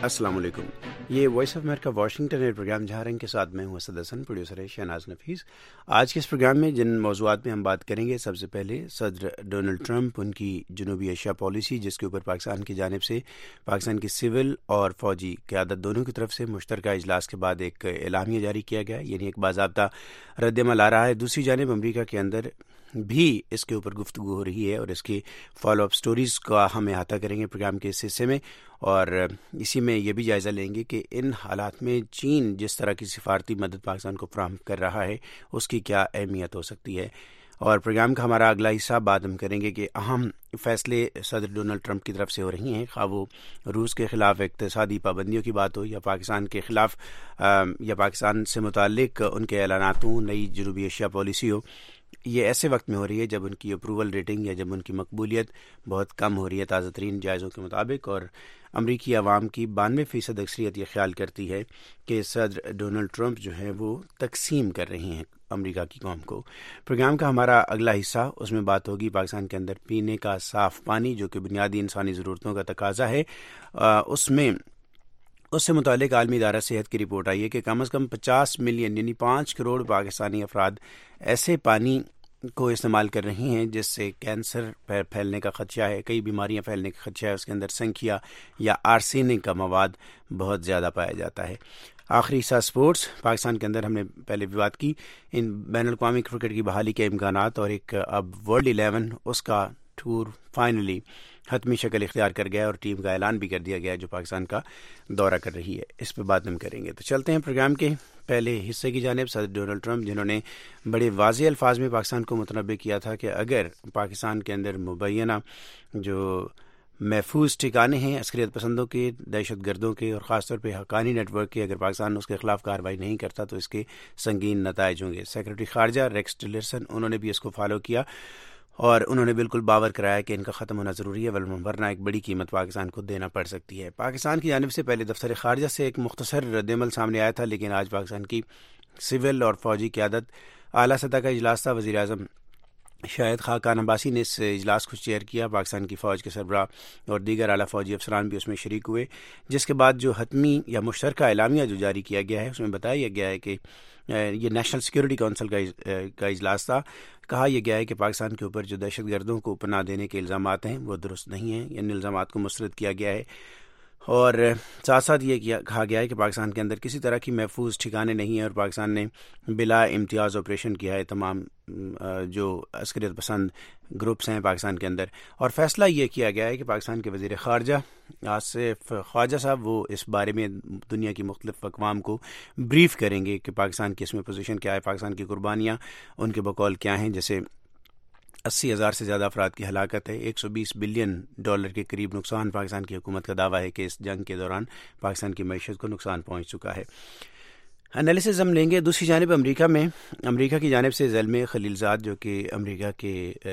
السلام علیکم. یہ وائس آف امریکہ واشنگٹن ہے پروگرام جہاں رنگ کے ساتھ میں ہوں اسد حسن، پروڈیوسر ہے شہناز نفیس. آج کے اس پروگرام میں جن موضوعات میں ہم بات کریں گے، سب سے پہلے صدر ڈونلڈ ٹرمپ، ان کی جنوبی ایشیا پالیسی، جس کے اوپر پاکستان کی جانب سے پاکستان کی سول اور فوجی قیادت دونوں کی طرف سے مشترکہ اجلاس کے بعد ایک اعلامیہ جاری کیا گیا، یعنی ایک باضابطہ رد عمل آ رہا ہے. دوسری جانب امریکہ کے اندر بھی اس کے اوپر گفتگو ہو رہی ہے اور اس کی فالو اپ سٹوریز کا ہم احاطہ کریں گے پروگرام کے اس حصے میں، اور اسی میں یہ بھی جائزہ لیں گے کہ ان حالات میں چین جس طرح کی سفارتی مدد پاکستان کو فراہم کر رہا ہے اس کی کیا اہمیت ہو سکتی ہے. اور پروگرام کا ہمارا اگلا حصہ بات ہم کریں گے کہ اہم فیصلے صدر ڈونلڈ ٹرمپ کی طرف سے ہو رہی ہیں، خواہ وہ روس کے خلاف اقتصادی پابندیوں کی بات ہو یا پاکستان کے خلاف یا پاکستان سے متعلق ان کے اعلانات ہوں، نئی جنوبی ایشیا پالیسی ہو. یہ ایسے وقت میں ہو رہی ہے جب ان کی اپروول ریٹنگ یا جب ان کی مقبولیت بہت کم ہو رہی ہے تازہ ترین جائزوں کے مطابق، اور امریکی عوام کی 92% اکثریت یہ خیال کرتی ہے کہ صدر ڈونلڈ ٹرمپ جو ہیں وہ تقسیم کر رہی ہیں امریکہ کی قوم کو. پروگرام کا ہمارا اگلا حصہ، اس میں بات ہوگی پاکستان کے اندر پینے کا صاف پانی جو کہ بنیادی انسانی ضرورتوں کا تقاضا ہے. اس سے متعلق عالمی ادارہ صحت کی رپورٹ آئی ہے کہ کم از کم 50 ملین یعنی 5 کروڑ پاکستانی افراد ایسے پانی کو استعمال کر رہی ہیں جس سے کینسر پھیلنے کا خدشہ ہے، کئی بیماریاں پھیلنے کا خدشہ ہے. اس کے اندر سنکھیا یا آرسینک کا مواد بہت زیادہ پایا جاتا ہے. آخری حصہ سپورٹس. پاکستان کے اندر ہم نے پہلے بھی بات کی ان بین الاقوامی کرکٹ کی بحالی کے امکانات، اور ایک اب ورلڈ 11 اس کا ٹور فائنلی حتمی شکل اختیار کر گیا اور ٹیم کا اعلان بھی کر دیا گیا جو پاکستان کا دورہ کر رہی ہے. اس پہ بات ہم کریں گے. تو چلتے ہیں پروگرام کے پہلے حصے کی جانب. صدر ڈونلڈ ٹرمپ جنہوں نے بڑے واضح الفاظ میں پاکستان کو متنبع کیا تھا کہ اگر پاکستان کے اندر مبینہ جو محفوظ ٹھکانے ہیں عسکریت پسندوں کے، دہشت گردوں کے، اور خاص طور پہ حقانی نیٹ ورک کے، اگر پاکستان اس کے خلاف کارروائی نہیں کرتا تو اس کے سنگین نتائج ہوں گے. سیکرٹری خارجہ ریکس ٹلرسن انہوں نے بھی اس کو فالو کیا اور انہوں نے بالکل باور کرایا کہ ان کا ختم ہونا ضروری ہے، ورنہ ایک بڑی قیمت پاکستان کو دینا پڑ سکتی ہے. پاکستان کی جانب سے پہلے دفتر خارجہ سے ایک مختصر رد عمل سامنے آیا تھا، لیکن آج پاکستان کی سول اور فوجی قیادت اعلیٰ سطح کا اجلاس تھا. وزیر اعظم شاہد خاقان عباسی نے اس اجلاس کو چیئر کیا. پاکستان کی فوج کے سربراہ اور دیگر اعلیٰ فوجی افسران بھی اس میں شریک ہوئے، جس کے بعد جو حتمی یا مشترکہ اعلامیہ جو جاری کیا گیا ہے اس میں بتایا گیا ہے کہ یہ نیشنل سیکورٹی کونسل کا اجلاس تھا. کہا یہ گیا ہے کہ پاکستان کے اوپر جو دہشت گردوں کو پناہ دینے کے الزامات ہیں وہ درست نہیں ہیں، ان الزامات کو مسترد کیا گیا ہے. اور ساتھ ساتھ یہ کہا گیا ہے کہ پاکستان کے اندر کسی طرح کی محفوظ ٹھکانے نہیں ہیں اور پاکستان نے بلا امتیاز آپریشن کیا ہے تمام جو عسکریت پسند گروپس ہیں پاکستان کے اندر. اور فیصلہ یہ کیا گیا ہے کہ پاکستان کے وزیر خارجہ آصف خواجہ صاحب وہ اس بارے میں دنیا کی مختلف اقوام کو بریف کریں گے کہ پاکستان کی اس میں پوزیشن کیا ہے، پاکستان کی قربانیاں ان کے بقول کیا ہیں. جیسے 80,000 سے زیادہ افراد کی ہلاکت ہے، $120 بلین کے قریب نقصان. پاکستان کی حکومت کا دعویٰ ہے کہ اس جنگ کے دوران پاکستان کی معیشت کو نقصان پہنچ چکا ہے. انالیسز ہم لیں گے. دوسری جانب امریکہ کی جانب سے زلمے خلیلزاد جو کہ امریکہ کے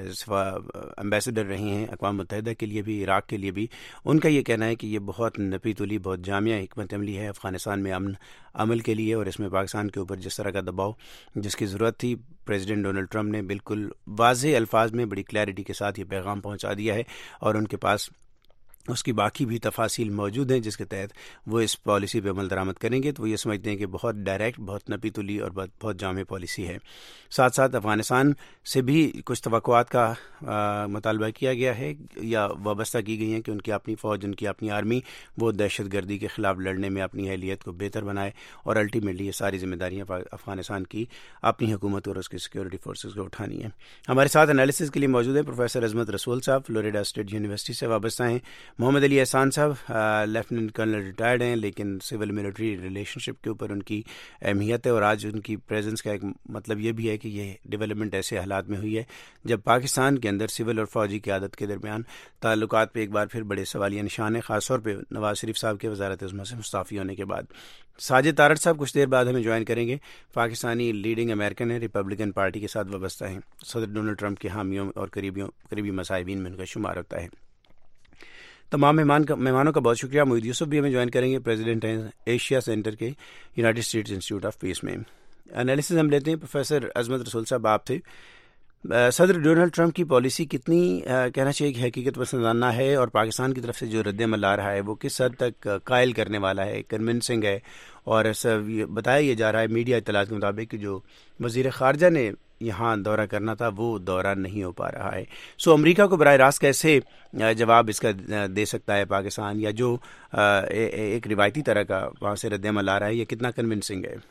ایمبیسڈر رہے ہیں اقوام متحدہ کے لیے بھی، عراق کے لیے بھی، ان کا یہ کہنا ہے کہ یہ بہت نپی تلی، بہت جامع حکمت عملی ہے افغانستان میں امن عمل کے لیے، اور اس میں پاکستان کے اوپر جس طرح کا دباؤ جس کی ضرورت تھی پریزیڈنٹ ڈونلڈ ٹرمپ نے بالکل واضح الفاظ میں بڑی کلیئرٹی کے ساتھ یہ پیغام پہنچا دیا ہے، اور ان کے پاس اس کی باقی بھی تفاصیل موجود ہیں جس کے تحت وہ اس پالیسی پہ عمل درآمد کریں گے. تو وہ یہ سمجھتے ہیں کہ بہت ڈائریکٹ، بہت نپی تلی اور بہت جامع پالیسی ہے. ساتھ ساتھ افغانستان سے بھی کچھ توقعات کا مطالبہ کیا گیا ہے یا وابستہ کی گئی ہیں کہ ان کی اپنی فوج، ان کی اپنی آرمی وہ دہشت گردی کے خلاف لڑنے میں اپنی اہلیت کو بہتر بنائے، اور الٹیمیٹلی یہ ساری ذمہ داریاں افغانستان کی اپنی حکومت اور اس کی سیکورٹی فورسز کو اٹھانی ہے. ہمارے ساتھ انالیسز کے لیے موجود ہیں پروفیسر عظمت رسول صاحب، فلوریڈا اسٹیٹ یونیورسٹی سے وابستہ ہیں. محمد علی احسان صاحب لیفٹیننٹ کرنل ریٹائرڈ ہیں، لیکن سول ملٹری ریلیشن شپ کے اوپر ان کی اہمیت ہے، اور آج ان کی پریزنس کا ایک مطلب یہ بھی ہے کہ یہ ڈیولپمنٹ ایسے حالات میں ہوئی ہے جب پاکستان کے اندر سول اور فوجی قیادت کے درمیان تعلقات پہ ایک بار پھر بڑے سوالیہ نشان ہیں، خاص طور پہ نواز شریف صاحب کے وزارت عظمیٰ سے مستعفی ہونے کے بعد. ساجد تارڑ صاحب کچھ دیر بعد ہمیں جوائن کریں گے. پاکستانی لیڈنگ امریکن ہیں، ریپبلکن پارٹی کے ساتھ وابستہ ہیں، صدر ڈونلڈ ٹرمپ کے حامیوں اور قریبی مصاحبین میں ان کا شمار ہوتا ہے. تمام مہمانوں کا بہت شکریہ. محمد یوسف بھی ہمیں جوائن کریں گے، پریزیڈنٹ ہیں ایشیا سینٹر کے United States Institute of Peace میں. انالیسز ہم لیتے ہیں. پروفیسر عظمت رسول صاحب آپ تھے. صدر ڈونلڈ ٹرمپ کی پالیسی کتنی کہنا چاہیے کہ حقیقت پسندانہ ہے، اور پاکستان کی طرف سے جو رد عمل آ رہا ہے وہ کس حد تک قائل کرنے والا ہے، کنونسنگ ہے؟ اور بتایا یہ جا رہا ہے میڈیا اطلاعات کے مطابق کہ جو وزیر خارجہ نے یہاں دورہ کرنا تھا وہ دورہ نہیں ہو پا رہا ہے. سو امریکہ کو براہ راست کیسے جواب اس کا دے سکتا ہے پاکستان، یا جو ایک روایتی طرح کا وہاں سے رد عمل آ رہا ہے یہ کتنا کنونسنگ ہے؟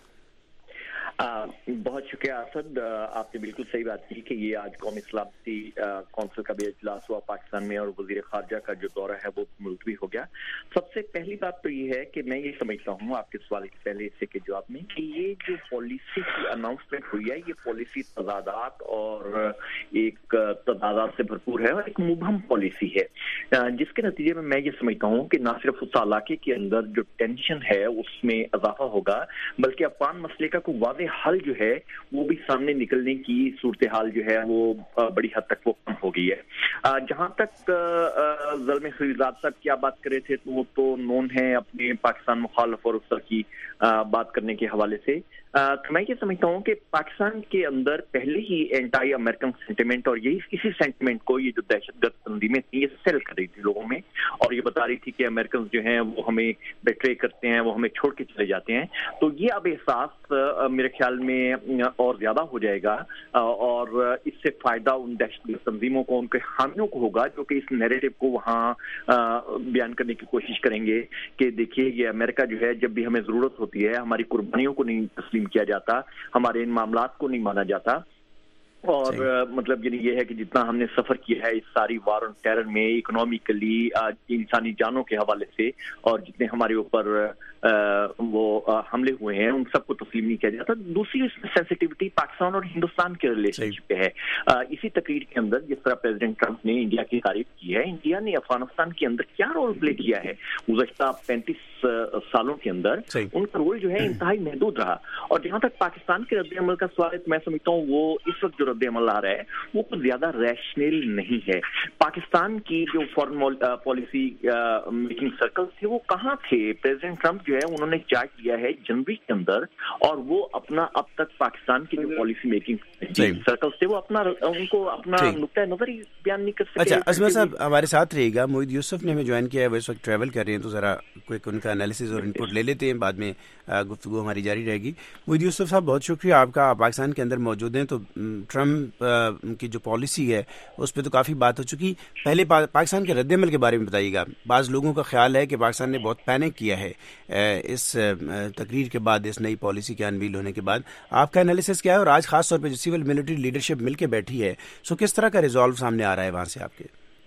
بہت شکریہ اسد، آپ نے بالکل صحیح بات کی کہ یہ آج قومی سلامتی کونسل کا بھی اجلاس ہوا پاکستان میں، اور وزیر خارجہ کا جو دورہ ہے وہ ملتوی ہو گیا. سب سے پہلی بات تو یہ ہے کہ میں یہ سمجھتا ہوں آپ کے سوال کے پہلے حصے کے جواب میں کہ یہ جو پالیسی کی اناؤنسمنٹ ہوئی ہے یہ پالیسی تضادات اور ایک تضادات سے بھرپور ہے، اور ایک مبہم پالیسی ہے، جس کے نتیجے میں یہ سمجھتا ہوں کہ نہ صرف اس علاقے کے اندر جو ٹینشن ہے اس میں اضافہ ہوگا، بلکہ افغان مسئلے کا کوئی واضح حل جو ہے وہ بھی سامنے نکلنے کی صورتحال جو ہے وہ بڑی حد تک وہ کم ہو گئی ہے. جہاں تک ظلم خلیزات صاحب کی آپ بات کرے تھے تو وہ تو نون ہے اپنے پاکستان مخالف اور اس طرح کی بات کرنے کے حوالے سے. تو میں یہ سمجھتا ہوں کہ پاکستان کے اندر پہلے ہی اینٹائی امریکن سینٹیمنٹ، اور یہی اسی سینٹیمنٹ کو یہ جو دہشت گرد تنظیمیں تھیں یہ سیل کر رہی تھی لوگوں میں، اور یہ بتا رہی تھی کہ امریکن جو ہیں وہ ہمیں بیٹرے کرتے ہیں، وہ ہمیں چھوڑ کے چلے جاتے ہیں. تو یہ اب احساس میرے خیال میں اور زیادہ ہو جائے گا، اور اس سے فائدہ ان دہشت گرد تنظیموں کو، ان کے حامیوں کو ہوگا جو کہ اس نیریٹو کو وہاں بیان کرنے کی کوشش کریں گے کہ دیکھیے یہ امریکہ جو ہے جب بھی ہمیں ضرورت ہوتی ہے ہماری قربانیوں کو نہیں تسلیم کیا جاتا، ہمارے ان معاملات کو نہیں مانا جاتا. اور مطلب یعنی یہ ہے کہ جتنا ہم نے سفر کیا ہے اس ساری وار آن ٹیرر میں، اکنامیکلی، انسانی جانوں کے حوالے سے، اور جتنے ہمارے اوپر وہ حملے ہوئے ہیں ان سب کو تسلیم نہیں کیا جاتا. دوسری سینسٹیوٹی پاکستان اور ہندوستان کے ریلیشن شپ پہ ہے. اسی تقریر کے اندر جس طرح پریزیڈنٹ ٹرمپ نے انڈیا کی تعریف کی ہے، انڈیا نے افغانستان کے اندر کیا رول پلے کیا ہے گزشتہ 35 سالوں کے اندر، ان کا رول جو ہے انتہائی محدود رہا. اور جہاں تک پاکستان کے رد عمل کا سوال ہے میں سمجھتا ہوں وہ اس وقت جو رد عمل آ رہا ہے وہ کچھ زیادہ ریشنل نہیں ہے. پاکستان کی جو فارن پالیسی میکنگ سرکلز تھے وہ کہاں تھے؟ پریزیڈنٹ ٹرمپ جو ہے انہوں نے چارٹ دیا ہے جنوری کے اندر، اور وہ اپنا اب تک پاکستان کی جو پالیسی میکنگ سرکلز تھے وہ ان کو اپنا نقطۂ نظر ہی بیان نہیں کر سکتے. اچھا عظمت صاحب ہمارے ساتھ رہے گا. معید یوسف نے ہمیں جوائن کیا ہے، وہ اس وقت ٹریول کر رہے ہیں، تو ذرا کوئک ان کا انالیسز اور ان پٹ لے لیتے ہیں، بعد میں گفتگو ہماری جاری رہے گی. معید یوسف صاحب بہت شکریہ آپ کا، آپ پاکستان کے اندر موجود ہیں. تو ٹرمپ کی جو پالیسی ہے اس پہ تو کافی بات ہو چکی، پہلے پاکستان کے رد عمل کے بارے میں بتائیے گا. بعض لوگوں کا خیال ہے کہ پاکستان نے بہت پینک کیا ہے اس تقریر کے بعد، اس نئی پالیسی کے انویل ہونے کے بعد. آپ کا انالیسس کیا ہے؟ اور آج خاص طور پہ جو سول ملٹری لیڈرشپ مل کے بیٹھی ہے، سو کس طرح کا ریزالو سامنے آ رہا ہے وہاں سے آپ کے؟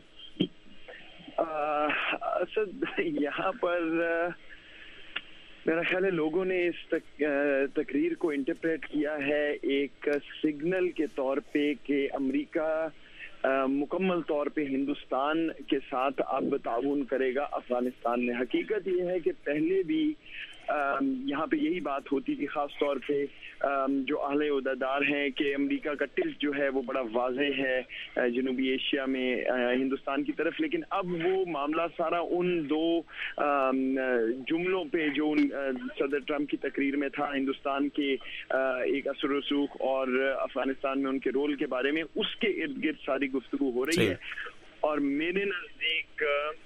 یہاں پر میرا خیال ہے لوگوں نے اس تقریر کو انٹرپریٹ کیا ہے ایک سگنل کے طور پہ کہ امریکہ مکمل طور پہ ہندوستان کے ساتھ اب تعاون کرے گا افغانستان میں. حقیقت یہ ہے کہ پہلے بھی یہاں پہ یہی بات ہوتی تھی، خاص طور پہ جو اہل عہدیدار ہیں، کہ امریکہ کا ٹلٹ جو ہے وہ بڑا واضح ہے جنوبی ایشیا میں ہندوستان کی طرف. لیکن اب وہ معاملہ سارا ان دو جملوں پہ جو صدر ٹرمپ کی تقریر میں تھا، ہندوستان کے ایک اثر و رسوخ اور افغانستان میں ان کے رول کے بارے میں، اس کے ارد گرد ساری گفتگو ہو رہی ہے. اور میرے نزدیک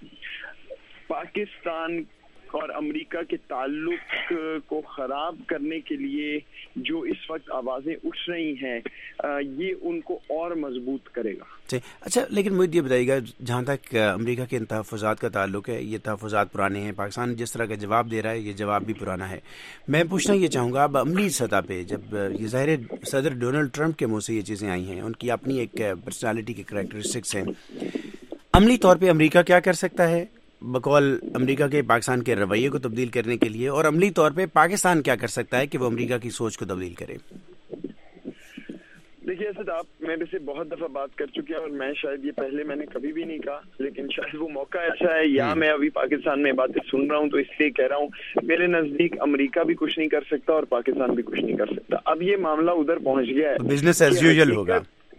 پاکستان اور امریکہ کے تعلق کو خراب کرنے کے لیے جو اس وقت آوازیں اٹھ رہی ہیں یہ ان کو اور مضبوط کرے گا. اچھا لیکن مجھے یہ بتائیے گا، جہاں تک امریکہ کے ان تحفظات کا تعلق ہے، یہ تحفظات پرانے ہیں، پاکستان جس طرح کا جواب دے رہا ہے یہ جواب بھی پرانا ہے. میں پوچھنا یہ چاہوں گا اب عملی سطح پہ، جب یہ ظاہر صدر ڈونلڈ ٹرمپ کے منہ سے یہ چیزیں آئی ہیں، ان کی اپنی ایک پرسنالٹی کے کریکٹرسٹکس ہیں، عملی طور پہ امریکہ کیا کر سکتا ہے بقول امریکہ کے پاکستان کے رویے کو تبدیل کرنے کے لیے، اور عملی طور پہ پاکستان کیا کر سکتا ہے کہ وہ امریکہ کی سوچ کو تبدیل کرے؟ دیکھیے اسد، آپ میرے سے بہت دفعہ بات کر چکے ہیں اور میں شاید یہ پہلے میں نے کبھی بھی نہیں کہا، لیکن شاید وہ موقع ایسا ہے یا میں ابھی پاکستان میں باتیں سن رہا ہوں تو اس لیے کہہ رہا ہوں. میرے نزدیک امریکہ بھی کچھ نہیں کر سکتا اور پاکستان بھی کچھ نہیں کر سکتا. اب یہ معاملہ ادھر پہنچ گیا ہے، بزنس ایز یوزل ہوگا.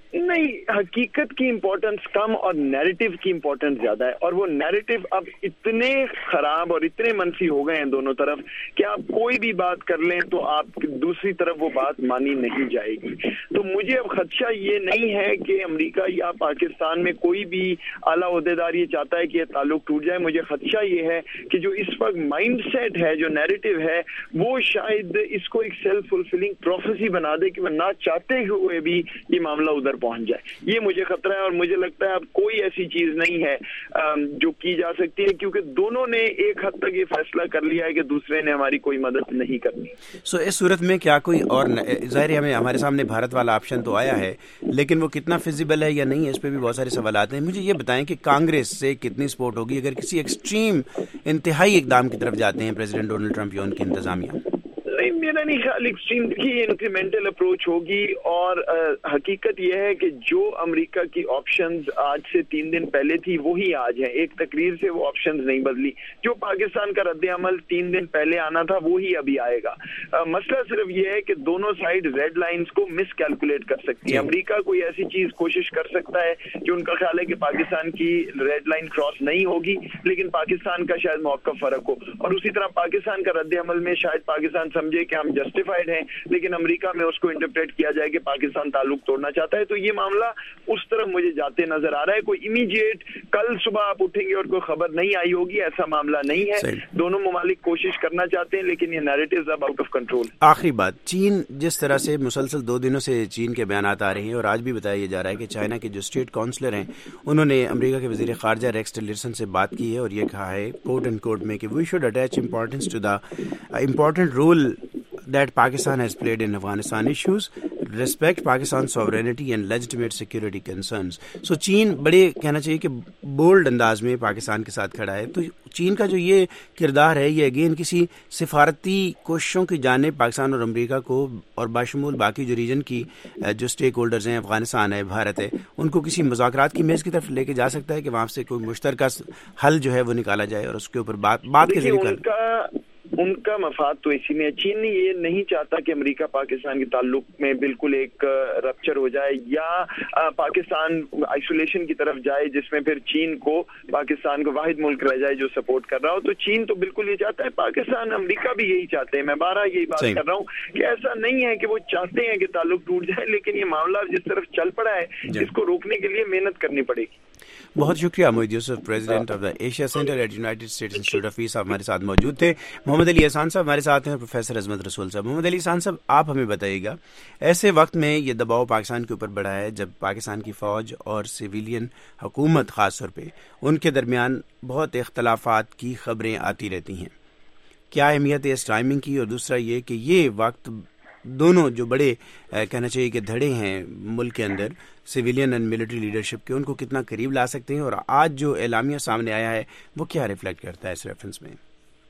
نہیں, حقیقت کی امپورٹنس کم اور نیریٹو کی امپورٹنس زیادہ ہے, اور وہ نیریٹو اب اتنے خراب اور اتنے منفی ہو گئے ہیں دونوں طرف کہ آپ کوئی بھی بات کر لیں تو آپ دوسری طرف وہ بات مانی نہیں جائے گی. تو مجھے اب خدشہ یہ نہیں ہے کہ امریکہ یا پاکستان میں کوئی بھی اعلیٰ عہدیدار یہ چاہتا ہے کہ یہ تعلق ٹوٹ جائے. مجھے خدشہ یہ ہے کہ جو اس وقت مائنڈ سیٹ ہے, جو نیریٹو ہے, وہ شاید اس کو ایک سیلف فلفلنگ پروفیسی بنا دے کہ وہ نہ چاہتے ہوئے بھی یہ معاملہ ادھر پہنچ جائے. یہ مجھے خطرہ ہے, اور مجھے لگتا ہے اب کوئی ایسی چیز نہیں ہے جو کی جا سکتی ہے, کیونکہ دونوں نے ایک حد تک یہ فیصلہ کر لیا ہے کہ دوسرے نے ہماری کوئی مدد نہیں کرنی. اس صورت میں کیا کوئی اور ظاہر ہمارے سامنے بھارت والا آپشن تو آیا ہے, لیکن وہ کتنا فیزیبل ہے یا نہیں ہے, اس پہ بھی بہت سارے سوالات ہیں. مجھے یہ بتائیں کہ کانگریس سے کتنی سپورٹ ہوگی اگر کسی ایکسٹریم انتہائی اقدام کی طرف جاتے ہیں پریزیڈنٹ ڈونلڈ ٹرمپ یا ان کی انتظامیہ؟ میرا نہیں خیال ایکسٹریم کی انکریمنٹل اپروچ ہوگی, اور حقیقت یہ ہے کہ جو امریکہ کی آپشنز آج سے 3 دن پہلے تھی وہی آج ہے. ایک تقریر سے وہ آپشنز نہیں بدلی. جو پاکستان کا رد عمل 3 دن پہلے آنا تھا وہی ابھی آئے گا. مسئلہ صرف یہ ہے کہ دونوں سائڈ ریڈ لائنز کو مس کیلکولیٹ کر سکتی ہے. امریکہ کوئی ایسی چیز کوشش کر سکتا ہے کہ ان کا خیال ہے کہ پاکستان کی ریڈ لائن کراس نہیں ہوگی, لیکن پاکستان کا شاید موقف فرق ہو, اور اسی طرح پاکستان کا رد عمل میں شاید پاکستان سمجھے کہ ہم جسٹیفائڈ ہیں, لیکن امریکہ میں اس کو انٹرپریٹ کیا جائے کہ پاکستان تعلق توڑنا چاہتا ہے. تو یہ معاملہ اس طرف مجھے جاتے نظر آ رہا ہے. کوئی امیڈیٹ کل صبح آپ اٹھیں گے اور کوئی خبر نہیں آئی ہوگی, ایسا معاملہ نہیں ہے. دونوں ممالک کوشش کرنا چاہتے ہیں, لیکن یہ نیریٹیوز اب آؤٹ آف کنٹرول. آخری بات, چین جس طرح سے مسلسل 2 دنوں سے چین کے بیانات آ رہے ہیں, اور آج بھی بتایا جا رہا ہے کہ چائنا کے جو اسٹیٹ کاؤنسلر ہیں انہوں نے امریکہ کے وزیر خارجہ ریکس ٹیلرسن سے بات کی ہے اور یہ کہا ہے کوٹ اینڈ کوٹ میں کہ we should attach importance to the important role that Pakistan has played in Afghanistan issues, respect Pakistan's sovereignty and legitimate security concerns. So چین بڑے کہنا چاہیے کہ بولڈ انداز میں پاکستان کے ساتھ کھڑا ہے. تو چین کا جو یہ کردار ہے یہ اگین کسی سفارتی کوششوں کی جانب پاکستان اور امریکہ کو اور باشمول باقی جو ریجن کی جو اسٹیک ہولڈرز ہیں, افغانستان ہے, بھارت ہے, ان کو کسی مذاکرات کی میز کی طرف لے کے جا سکتا ہے کہ وہاں سے کوئی مشترکہ حل جو ہے وہ نکالا جائے اور اس کے اوپر بات کے ذریعے ان کا مفاد تو اسی میں. چین یہ نہیں چاہتا کہ امریکہ پاکستان کے تعلق میں بالکل ایک رپچر ہو جائے یا پاکستان آئسولیشن کی طرف جائے جس میں پھر چین کو پاکستان کو واحد ملک رہ جائے جو سپورٹ کر رہا ہو. تو چین تو بالکل یہ چاہتا ہے, پاکستان امریکہ بھی یہی چاہتے ہیں. میں بارہ یہی بات کر رہا ہوں کہ ایسا نہیں ہے کہ وہ چاہتے ہیں کہ تعلق ٹوٹ جائے, لیکن یہ معاملہ جس طرف چل پڑا ہے اس کو روکنے کے لیے محنت کرنی پڑے گی. بہت شکریہ Muhammad Yusuf, president of the Asia centre at United States Institute of Peace, ہمارے ساتھ موجود تھے. محمد علی احسان صاحب ہمارے ساتھ ہیں, اور پروفیسر عظمت رسول صاحب. محمد علی احسان صاحب, آپ ہمیں بتائیے گا, ایسے وقت میں یہ دباؤ پاکستان کے اوپر بڑھا ہے جب پاکستان کی فوج اور سویلین حکومت خاص طور پہ ان کے درمیان بہت اختلافات کی خبریں آتی رہتی ہیں, کیا اہمیت ہے اس ٹائمنگ کی؟ اور دوسرا یہ کہ یہ وقت دونوں جو بڑے کہنا چاہیے کہ دھڑے ہیں ملک کے اندر, سویلین اینڈ ملٹری لیڈرشپ کے, ان کو کتنا قریب لا سکتے ہیں, اور آج جو اعلامیہ سامنے آیا ہے وہ کیا ریفلیکٹ کرتا ہے اس ریفرنس میں؟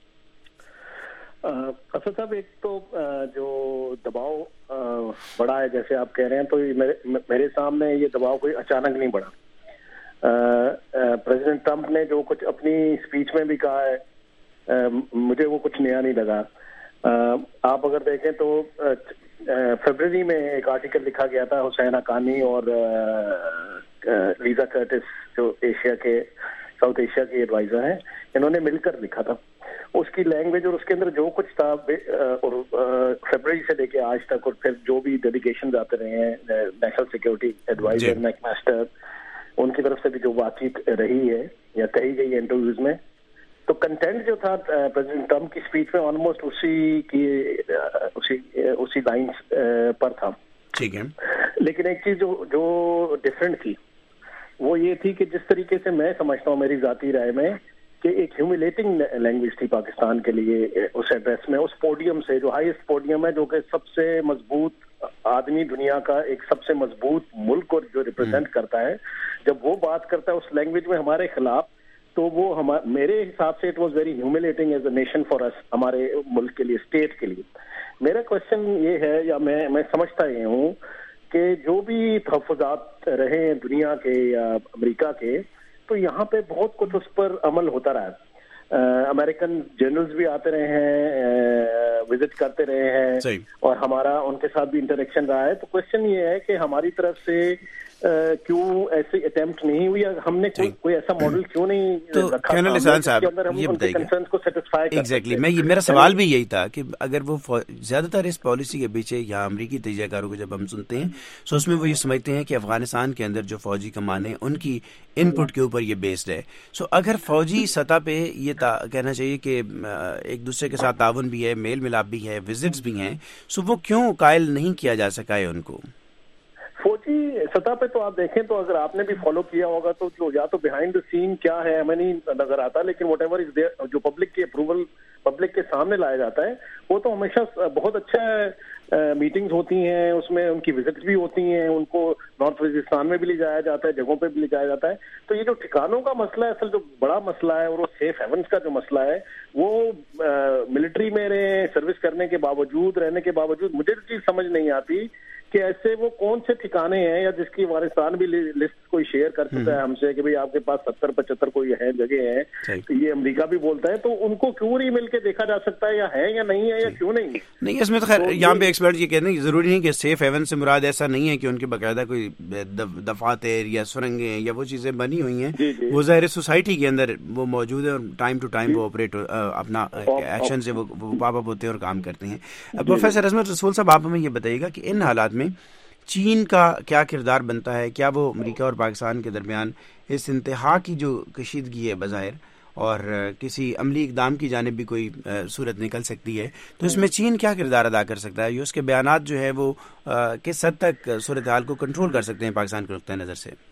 اسد صاحب, ایک تو جو دباؤ بڑا ہے جیسے آپ کہہ رہے ہیں, تو میرے سامنے یہ دباؤ کوئی اچانک نہیں بڑھا. پریزیڈنٹ ٹرمپ نے جو کچھ اپنی اسپیچ میں بھی کہا ہے مجھے وہ کچھ نیا نہیں لگا. آپ اگر دیکھیں تو فیبرری میں ایک آرٹیکل لکھا گیا تھا حسین حقانی اور لیزا کرٹس جو ایشیا کے ساؤتھ ایشیا کے ایڈوائزر ہیں, انہوں نے مل کر لکھا تھا. اس کی لینگویج اور اس کے اندر جو کچھ تھا, اور فیبرری سے لے کے آج تک, اور پھر جو بھی ڈیلیگیشنز آتے رہے ہیں, national security adviser McMaster, ان کی طرف سے بھی جو بات چیت رہی ہے یا کہی گئی ہے انٹرویوز میں, تو کنٹینٹ جو تھا پریزیڈنٹ ٹرمپ کی اسپیچ میں آلموسٹ اسی لائنز پر تھا. ٹھیک ہے, لیکن ایک چیز جو ڈفرینٹ تھی وہ یہ تھی کہ جس طریقے سے میں سمجھتا ہوں میری ذاتی رائے میں کہ ایک ہیوملیٹنگ لینگویج تھی پاکستان کے لیے اس ایڈریس میں, اس پوڈیم سے, جو ہائیسٹ پوڈیم ہے, جو کہ سب سے مضبوط آدمی دنیا کا, ایک سب سے مضبوط ملک اور جو ریپرزینٹ کرتا ہے, جب وہ بات کرتا ہے اس لینگویج میں ہمارے خلاف, تو وہ میرے حساب سے it was very humiliating as a nation for us, ہمارے ملک کے لیے, اسٹیٹ کے لیے. میرا کوشچن یہ ہے, یا میں سمجھتا یہ ہوں کہ جو بھی تحفظات رہے ہیں دنیا کے یا امریکہ کے, تو یہاں پہ بہت کچھ اس پر عمل ہوتا رہا ہے. امریکن جنرلز بھی آتے رہے ہیں, وزٹ کرتے رہے ہیں, اور ہمارا ان کے ساتھ بھی انٹریکشن رہا ہے. تو کوشچن یہ ہے کہ ہماری طرف سے کیوں ایسے اٹیمپٹ نہیں ہوئی, ہم نے کوئی ایسا ماڈل کیوں نہیں رکھا کرنل احسان صاحب یہ بتائیے کو سیٹسفائی ایگزیکٹلی میرا سوال بھی یہی تھا کہ اگر وہ زیادہ تر اس پالیسی کے پیچھے یا امریکی تجزیہ کاروں کو جب ہم سنتے ہیں تو اس میں وہ یہ سمجھتے ہیں کہ افغانستان کے اندر جو فوجی کمانیں ان کی ان پٹ کے اوپر یہ بیسڈ ہے. سو اگر فوجی سطح پہ یہ کہنا چاہیے کہ ایک دوسرے کے ساتھ تعاون بھی ہے, میل ملاپ بھی ہے, وزٹس بھی ہیں, سو وہ کیوں قائل نہیں کیا جا سکا ہے ان کو؟ فوجی سطح پہ تو آپ دیکھیں تو اگر آپ نے بھی فالو کیا ہوگا تو جو یا تو بیہائنڈ دا سین کیا ہے ہمیں نہیں نظر آتا, لیکن واٹ ایور از دیئر جو پبلک کی اپروول پبلک کے سامنے لایا جاتا ہے وہ تو ہمیشہ بہت اچھا میٹنگز ہوتی ہیں, اس میں ان کی وزٹس بھی ہوتی ہیں, ان کو نارتھ وزیرستان میں بھی لے جایا جاتا ہے, جگہوں پہ بھی لے جایا جاتا ہے. تو یہ جو ٹھکانوں کا مسئلہ ہے, اصل جو بڑا مسئلہ ہے اور وہ سیف ہیونس کا جو مسئلہ ہے وہ ملٹری میں سروس کرنے کے باوجود رہنے کے باوجود مجھے تو چیز سمجھ نہیں آتی کہ ایسے وہ کون سے ٹھکانے ہیں یا جس کی افغانستان بھی لسٹ کوئی شیئر کر سکتا ہے ہم سے کہ بھئی آپ کے پاس 70-75 کوئی ہے جگہ ہیں, یہ امریکہ بھی بولتا ہے, تو ان کو کیوں نہیں مل کے دیکھا جا سکتا ہے یا ہے یا نہیں ہے یا کیوں نہیں؟ اس میں تو خیر یہاں پہ ایکسپرٹ یہ کہتے ہیں ضروری نہیں کہ سیف ہیون سے مراد ایسا نہیں ہے کہ ان کے باقاعدہ کوئی دفاتر یا سرنگیں یا وہ چیزیں بنی ہوئی ہیں, وہ ظاہر سوسائٹی کے اندر وہ موجود ہے اور ٹائم ٹو ٹائم وہ آپریٹ اپنا ایکشن سے وہ پاپ اپ ہوتے ہیں اور کام کرتے ہیں. پروفیسر عصمت رسول صاحب آپ ہمیں یہ بتائیے گا کہ ان حالات میں چین کا کیا کردار بنتا ہے؟ کیا وہ امریکہ اور پاکستان کے درمیان اس انتہا کی جو کشیدگی ہے بظاہر اور کسی عملی اقدام کی جانب بھی کوئی صورت نکل سکتی ہے, تو اس میں چین کیا کردار ادا کر سکتا ہے؟ یہ اس کے بیانات جو ہے وہ کس حد تک صورتحال کو کنٹرول کر سکتے ہیں پاکستان کے نقطۂ نظر سے؟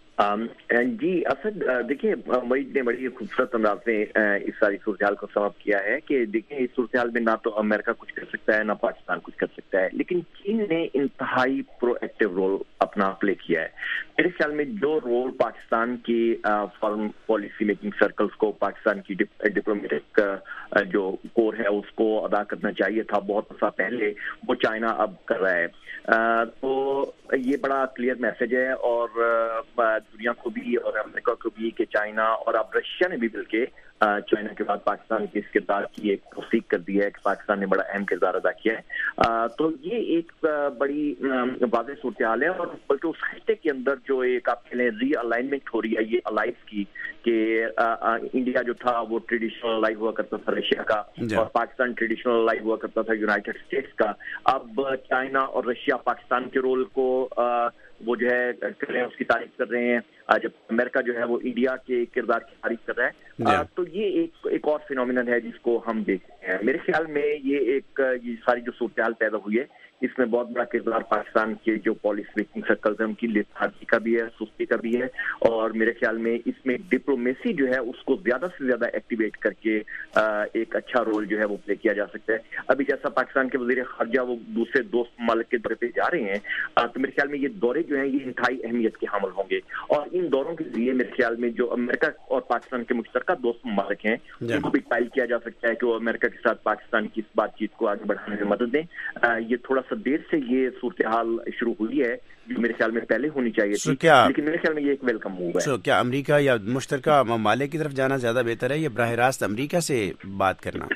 جی اسد دیکھیے وحید نے بڑی خوبصورت انداز میں اس ساری صورتحال کو سماپت کیا ہے کہ دیکھیں اس صورتحال میں نہ تو امریکہ کچھ کر سکتا ہے نہ پاکستان کچھ کر سکتا ہے, لیکن چین نے انتہائی پرو ایکٹیو رول اپنا پلے کیا ہے. میرے خیال میں جو رول پاکستان کی فارن پالیسی میکنگ سرکلز کو پاکستان کی ڈپلومیٹک جو کور ہے اس کو ادا کرنا چاہیے تھا بہت عرصہ پہلے, وہ چائنا اب کر رہا ہے. تو یہ بڑا کلیئر میسج ہے اور دنیا کو بھی اور امریکہ کو بھی کہ چائنا اور اب رشیا نے بھی بلکہ چائنا کے بعد پاکستان کے اس کردار کی ایک توثیق کر دی ہے کہ پاکستان نے بڑا اہم کردار ادا کیا ہے. تو یہ ایک بڑی واضح صورتحال ہے اور بلکہ اس خطے کے اندر جو ایک آپ کہہ لیں ری الائنمنٹ ہو رہی ہے یہ الائنس کی کہ انڈیا جو تھا وہ ٹریڈیشنل الائی ہوا کرتا تھا رشیا کا اور پاکستان ٹریڈیشنل الائی ہوا کرتا تھا یونائٹڈ اسٹیٹس کا. اب چائنا اور رشیا پاکستان کے رول کو وہ جو ہے کر رہے ہیں, اس کی تعریف کر رہے ہیں, جب امریکہ جو ہے وہ انڈیا کے کردار کی تعریف کر رہا ہے. تو یہ ایک اور فینومینل ہے جس کو ہم دیکھتے ہیں. میرے خیال میں یہ ساری جو صورتحال پیدا ہوئی ہے اس میں بہت بڑا کردار پاکستان کے جو پالیسی میکنگ سرکلز ہیں ان کی لیتھارجی کا بھی ہے, سستی کا بھی ہے, اور میرے خیال میں اس میں ڈپلومیسی جو ہے اس کو زیادہ سے زیادہ ایکٹیویٹ کر کے ایک اچھا رول جو ہے وہ پلے کیا جا سکتا ہے. ابھی جیسا پاکستان کے وزیر خارجہ وہ دوسرے دوست ممالک کے دورے پہ جا رہے ہیں, تو میرے خیال میں یہ دورے جو ہیں یہ انتہائی اہمیت کے حامل ہوں گے, اور ان دوروں کے ذریعے میرے خیال میں جو امریکہ اور پاکستان کے مشترکہ دوست ممالک ہیں ان کو بھی فائل کیا جا سکتا ہے کہ وہ امریکہ کے ساتھ پاکستان کی اس بات چیت کو آگے بڑھانے میں مدد دیں. یہ تھوڑا سا دیر سے یہ صورتحال شروع ہوئی ہے جو میرے خیال میں پہلے ہونی چاہیے تھی, لیکن میرے خیال میں یہ ایک ویلکم موو ہے. کیا امریکہ یا مشترکہ ممالک کی طرف جانا زیادہ بہتر ہے یا براہ راست امریکہ سے بات کرنا؟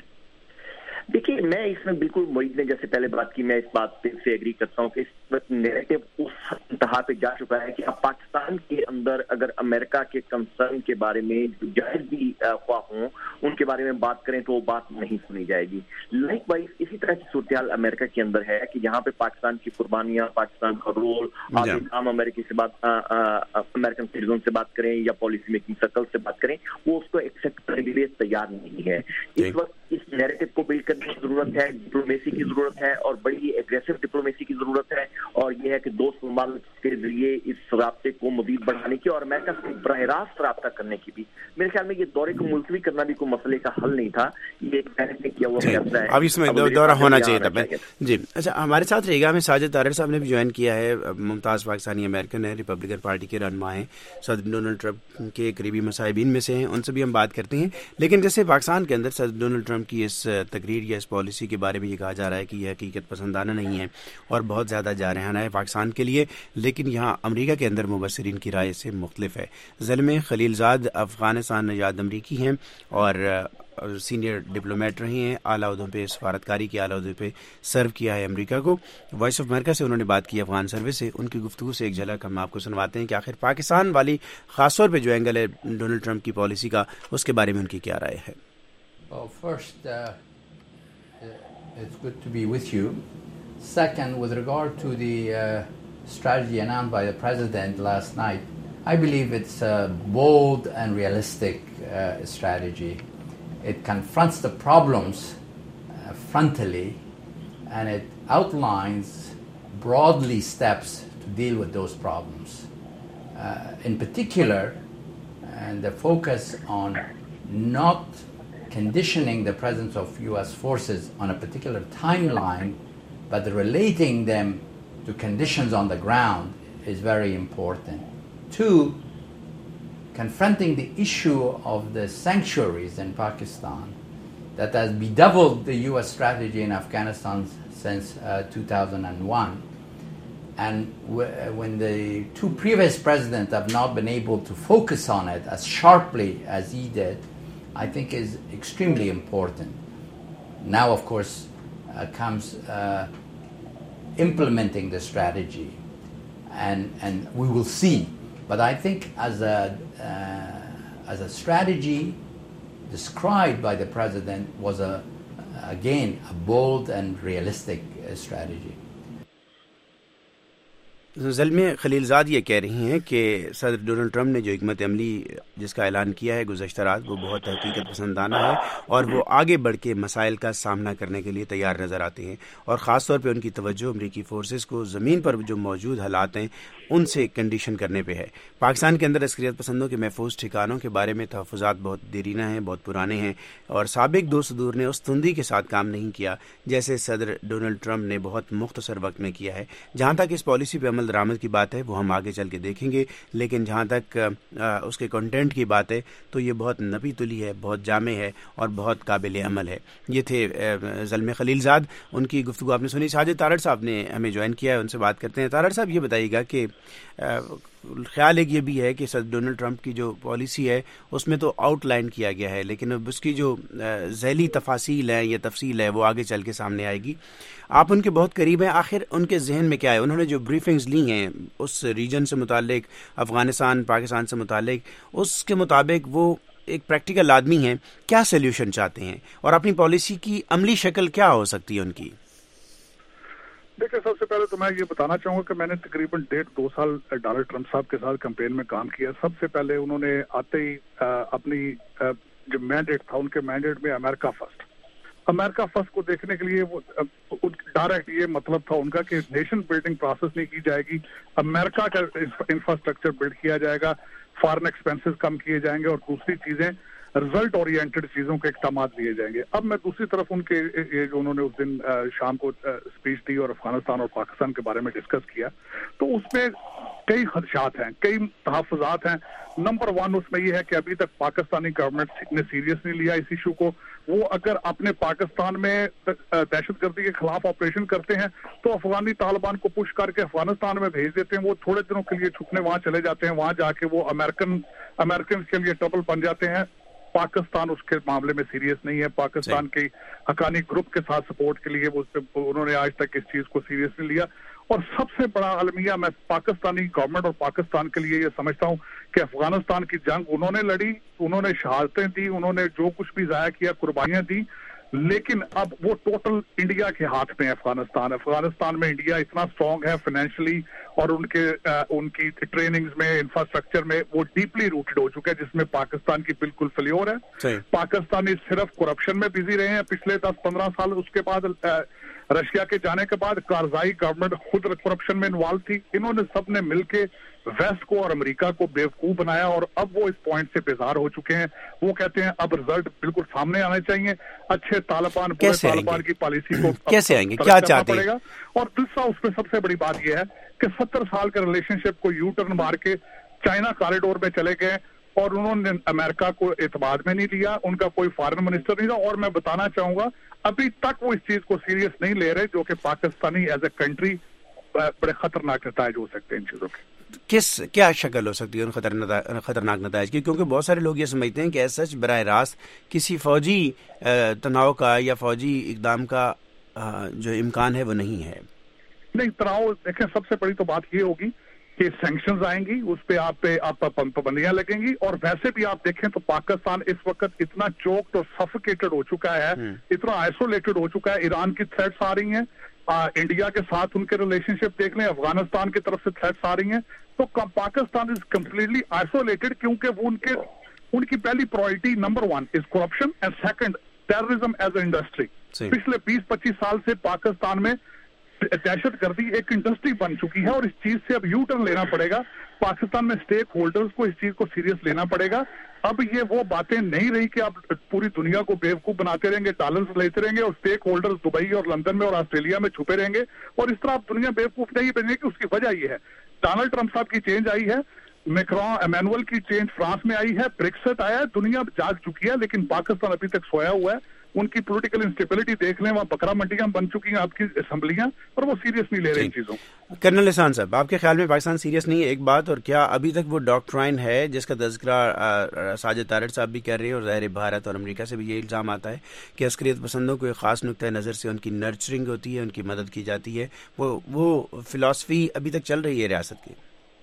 دیکھیے میں اس میں بالکل معید نے جیسے پہلے بات کی, میں اس بات سے ایگری کرتا ہوں کہ اس وقت نیریٹو اس انتہا پہ جا چکا ہے کہ اب پاکستان کے اندر اگر امریکہ کے کنسرن کے بارے میں جائز بھی خواہ ہوں ان کے بارے میں بات کریں تو وہ بات نہیں سنی جائے گی. لائک وائز اسی طرح کی صورتحال امریکہ کے اندر ہے کہ یہاں پہ پاکستان کی قربانیاں, پاکستان کا رول, عام امریکی سے بات, امریکن سٹیزن سے بات کریں یا پالیسی میکنگ سرکل سے بات کریں, وہ اس کو ایکسیپٹ کرنے کے لیے تیار نہیں ہے. اس وقت اس نیریٹو کو بلڈ کرنے کی ضرورت ہے, ڈپلومیسی کی ضرورت ہے اور بڑی ایگریسو ڈپلومیسی کی ضرورت ہے, اور یہ ہے کہ دوست ممالک کے ذریعے اس رابطے کو مزید بڑھانے کی اور امریکہ سے براہ راست رابطہ کرنے کی بھی. میرے خیال میں یہ دورے کو ملتوی کرنا بھی کوئی مسئلے کا حل نہیں تھا, یہ ایک پہلے نے کیا ہوا فیصلہ ہے. اب اس میں دورہ ہونا چاہیے تھا. جی اچھا, ہمارے ساتھ رہے گا ہمیں ساجد طاہر صاحب نے بھی جوائن کیا ہے, ممتاز پاکستانی امریکن ہے, ریپبلکن پارٹی کے رہنما ہیں, صدر ڈونلڈ ٹرمپ کے قریبی مصاحبین میں سے ہیں, ان سے بھی ہم بات کرتے ہیں. لیکن جیسے پاکستان کے اندر صدر ڈونلڈ ٹرمپ کی اس تقریر یا اس پالیسی کے بارے میں یہ کہا جا رہا ہے کہ یہ حقیقت پسندانہ نہیں ہے اور بہت زیادہ جارحانہ ہے پاکستان کے لیے, لیکن یہاں امریکہ کے اندر مبصرین کی رائے سے مختلف ہے. زلمے خلیل زاد افغانستان نژاد امریکی ہیں اور سینئر ڈپلومیٹ رہے ہیں, اعلیٰ عہدوں پہ, سفارتکاری کے اعلیٰ عہدوں پہ سرو کیا ہے امریکہ کو. وائس آف امریکہ سے انہوں نے بات کی افغان سروس سے. ان کی گفتگو سے ایک جھلک ہم آپ کو سنواتے ہیں کہ آخر پاکستان والی خاص طور پہ جو اینگل ہے ڈونلڈ ٹرمپ کی پالیسی کا, اس کے بارے میں ان کی کیا رائے ہے. First, it's good to be with you. Second, with regard to the strategy announced by the President last night, I believe it's a bold and realistic strategy. It confronts the problems frontally, and it outlines broadly steps to deal with those problems. In particular, and the focus on not conditioning the presence of U.S. forces on a particular timeline, but relating them to conditions on the ground is very important. Two, confronting the issue of the sanctuaries in Pakistan that has bedeviled the U.S. strategy in Afghanistan since 2001. And when the two previous presidents have not been able to focus on it as sharply as he did, I think is extremely important. Now, of course, comes implementing the strategy, and we will see. But I think as a strategy described by the president was again a bold and realistic strategy. Zalmay خلیل زاد یہ کہہ رہی ہیں کہ صدر Donald Trump نے جو حکمت عملی جس کا اعلان کیا ہے گزشتہ رات, وہ بہت حقیقت پسندانہ ہے اور وہ آگے بڑھ کے مسائل کا سامنا کرنے کے لیے تیار نظر آتے ہیں, اور خاص طور پہ ان کی توجہ امریکی فورسز کو زمین پر جو موجود حالات ہیں ان سے کنڈیشن کرنے پہ ہے. پاکستان کے اندر عسکریت پسندوں کے محفوظ ٹھکانوں کے بارے میں تحفظات بہت دیرینہ ہیں, بہت پرانے ہیں, اور سابق دو صدور نے اس تندی کے ساتھ کام نہیں کیا جیسے صدر ڈونلڈ ٹرمپ نے بہت مختصر وقت میں کیا ہے. جہاں تک اس پالیسی پہ عمل درآمد کی بات ہے وہ ہم آگے چل کے دیکھیں گے, لیکن جہاں تک اس کے کنٹینٹ کی بات ہے تو یہ بہت نبی تلی ہے, بہت جامع ہے اور بہت قابل عمل ہے. یہ تھے زلمے خلیل زاد, ان کی گفتگو آپ نے سنی. ساجد تارڑ صاحب نے ہمیں جوائن کیا ہے, ان سے بات کرتے ہیں. تارڑ صاحب یہ بتائیے گا کہ خیال ایک یہ بھی ہے کہ صدر ڈونلڈ ٹرمپ کی جو پالیسی ہے اس میں تو آؤٹ لائن کیا گیا ہے, لیکن اب اس کی جو ذیلی تفاصیل ہے یا تفصیل ہے وہ آگے چل کے سامنے آئے گی. آپ ان کے بہت قریب ہیں, آخر ان کے ذہن میں کیا ہے؟ انہوں نے جو بریفنگز لی ہیں اس ریجن سے متعلق, افغانستان پاکستان سے متعلق, اس کے مطابق وہ ایک پریکٹیکل آدمی ہیں, کیا سلیوشن چاہتے ہیں اور اپنی پالیسی کی عملی شکل کیا ہو سکتی ہے ان کی؟ دیکھیں, سب سے پہلے تو میں یہ بتانا چاہوں گا کہ میں نے تقریباً 1.5-2 سال ڈونلڈ ٹرمپ صاحب کے ساتھ کمپین میں کام کیا. سب سے پہلے انہوں نے آتے ہی اپنی جو مینڈیٹ تھا, ان کے مینڈیٹ میں امریکہ فرسٹ کو دیکھنے کے لیے وہ ڈائریکٹ یہ مطلب تھا ان کا کہ نیشن بلڈنگ پروسیس نہیں کی جائے گی, امریکہ کا انفراسٹرکچر بلڈ کیا جائے گا, فارن ایکسپینسز کم کیے جائیں گے, اور دوسری چیزیں رزلٹ اورینٹڈ چیزوں کے اقدامات لیے جائیں گے. اب میں دوسری طرف ان کے جو انہوں نے اس دن شام کو اسپیچ دی اور افغانستان اور پاکستان کے بارے میں ڈسکس کیا, تو اس میں کئی خدشات ہیں, کئی تحفظات ہیں. نمبر 1 اس میں یہ ہے کہ ابھی تک پاکستانی گورنمنٹ نے سیریس نہیں لیا اس ایشو کو. وہ اگر اپنے پاکستان میں دہشت گردی کے خلاف آپریشن کرتے ہیں تو افغانی طالبان کو پش کر کے افغانستان میں بھیج دیتے ہیں, وہ تھوڑے دنوں کے لیے چھپنے وہاں چلے جاتے ہیں, وہاں جا کے وہ امریکن کے لیے ٹربل بن جاتے ہیں. پاکستان اس کے معاملے میں سیریس نہیں ہے. پاکستان کے حقانی گروپ کے ساتھ سپورٹ کے لیے انہوں نے آج تک اس چیز کو سیریس نہیں لیا. اور سب سے بڑا المیہ میں پاکستانی گورنمنٹ اور پاکستان کے لیے یہ سمجھتا ہوں کہ افغانستان کی جنگ انہوں نے لڑی, انہوں نے شہادتیں دی, انہوں نے جو کچھ بھی ضائع کیا, قربانیاں دی, لیکن اب وہ ٹوٹل انڈیا کے ہاتھ میں ہے. افغانستان میں انڈیا اتنا اسٹرانگ ہے فائنینشلی اور ان کی ٹریننگز میں, انفراسٹرکچر میں وہ ڈیپلی روٹڈ ہو چکا ہے, جس میں پاکستان کی بالکل فیلیور ہے. پاکستانی صرف کرپشن میں بزی رہے ہیں پچھلے 10-15 سال. اس کے بعد رشیا کے جانے کے بعد کارزائی گورنمنٹ خود کرپشن میں انوالو تھی. انہوں نے سب نے مل کے ویسٹ کو اور امریکہ کو بیوقوف بنایا, اور اب وہ اس پوائنٹ سے بیزار ہو چکے ہیں. وہ کہتے ہیں اب رزلٹ بالکل سامنے آنے چاہیے, اچھے طالبان کی پالیسی کو کیسے آئیں گے, کیا چاہتے ہیں. اور دوسرا اس میں سب سے بڑی بات یہ ہے کہ 70 سال کے ریلیشن شپ کو یو ٹرن مار کے چائنا کاریڈور میں چلے گئے, اور انہوں نے امریکہ کو اعتماد میں نہیں لیا, ان کا کوئی فارن منسٹر نہیں تھا. اور میں بتانا چاہوں گا ابھی تک وہ اس چیز کو سیریس نہیں لے رہے, جو کہ پاکستانی ایز اے کنٹری بڑے خطرناک نتائج ہو سکتے ہیں ان چیزوں کے. کیا شکل ہو سکتی ہے ان خطرناک نتائج کی؟ کیونکہ بہت سارے لوگ یہ سمجھتے ہیں کہ ایسا براہ راست کسی فوجی تناؤ کا یا فوجی اقدام کا جو امکان ہے وہ نہیں ہے. نہیں، تناؤ دیکھیں، سب سے بڑی تو بات یہ ہوگی کہ سینکشنز آئیں گی، اس پہ آپ پابندیاں لگیں گی. اور ویسے بھی آپ دیکھیں تو پاکستان اس وقت اتنا چوکڈ اور سفوکیٹڈ ہو چکا ہے، اتنا آئسولیٹڈ ہو چکا ہے. ایران کی تھریٹس آ رہی ہیں، انڈیا کے ساتھ ان کے ریلیشن شپ دیکھ لیں، افغانستان کی طرف سے تھریٹس آ رہی ہیں. تو پاکستان از کمپلیٹلی آئسولیٹڈ، کیونکہ وہ ان کی پہلی priority number 1 is corruption and second terrorism as a industry. پچھلے 20-25 سال سے پاکستان میں دہشت گردی ایک انڈسٹری بن چکی ہے، اور اس چیز سے اب یو ٹرن لینا پڑے گا. پاکستان میں اسٹیک ہولڈرز کو اس چیز کو سیریس لینا پڑے گا. اب یہ وہ باتیں نہیں رہی کہ آپ پوری دنیا کو بیوقوف بناتے رہیں گے، ڈالرز لیتے رہیں گے، اور اسٹیک ہولڈرز دبئی اور لندن میں اور آسٹریلیا میں چھپے رہیں گے، اور اس طرح آپ دنیا بیوقوف نہیں بنے گی. اس کی وجہ یہ ہے ڈونلڈ ٹرمپ صاحب کی چینج آئی ہے، میکرون ایمینول کی چینج فرانس میں آئی ہے، بریکسٹ آیا ہے، دنیا جاگ چکی ہے، لیکن پاکستان ابھی تک سویا ہوا ہے. ان کی پولیٹیکل انسٹیبلٹی دیکھ لیں، وہاں بکرا منڈیاں بن چکی ہیں آپ کی اسمبلیاں، اور وہ سیریس نہیں لے رہے ان چیزوں. کرنل احسان صاحب، آپ کے خیال میں پاکستان سیریس نہیں ہے ایک بات، اور کیا ابھی تک وہ ڈاکٹرائن ہے جس کا تذکرہ ساجد طارڑ صاحب بھی کر رہے ہیں، اور ظاہر بھارت اور امریکہ سے بھی یہ الزام آتا ہے کہ عسکریت پسندوں کو ایک خاص نقطۂ نظر سے ان کی نرچرنگ ہوتی ہے، ان کی مدد کی جاتی ہے، وہ فلسفی ابھی تک چل رہی ہے ریاست کی؟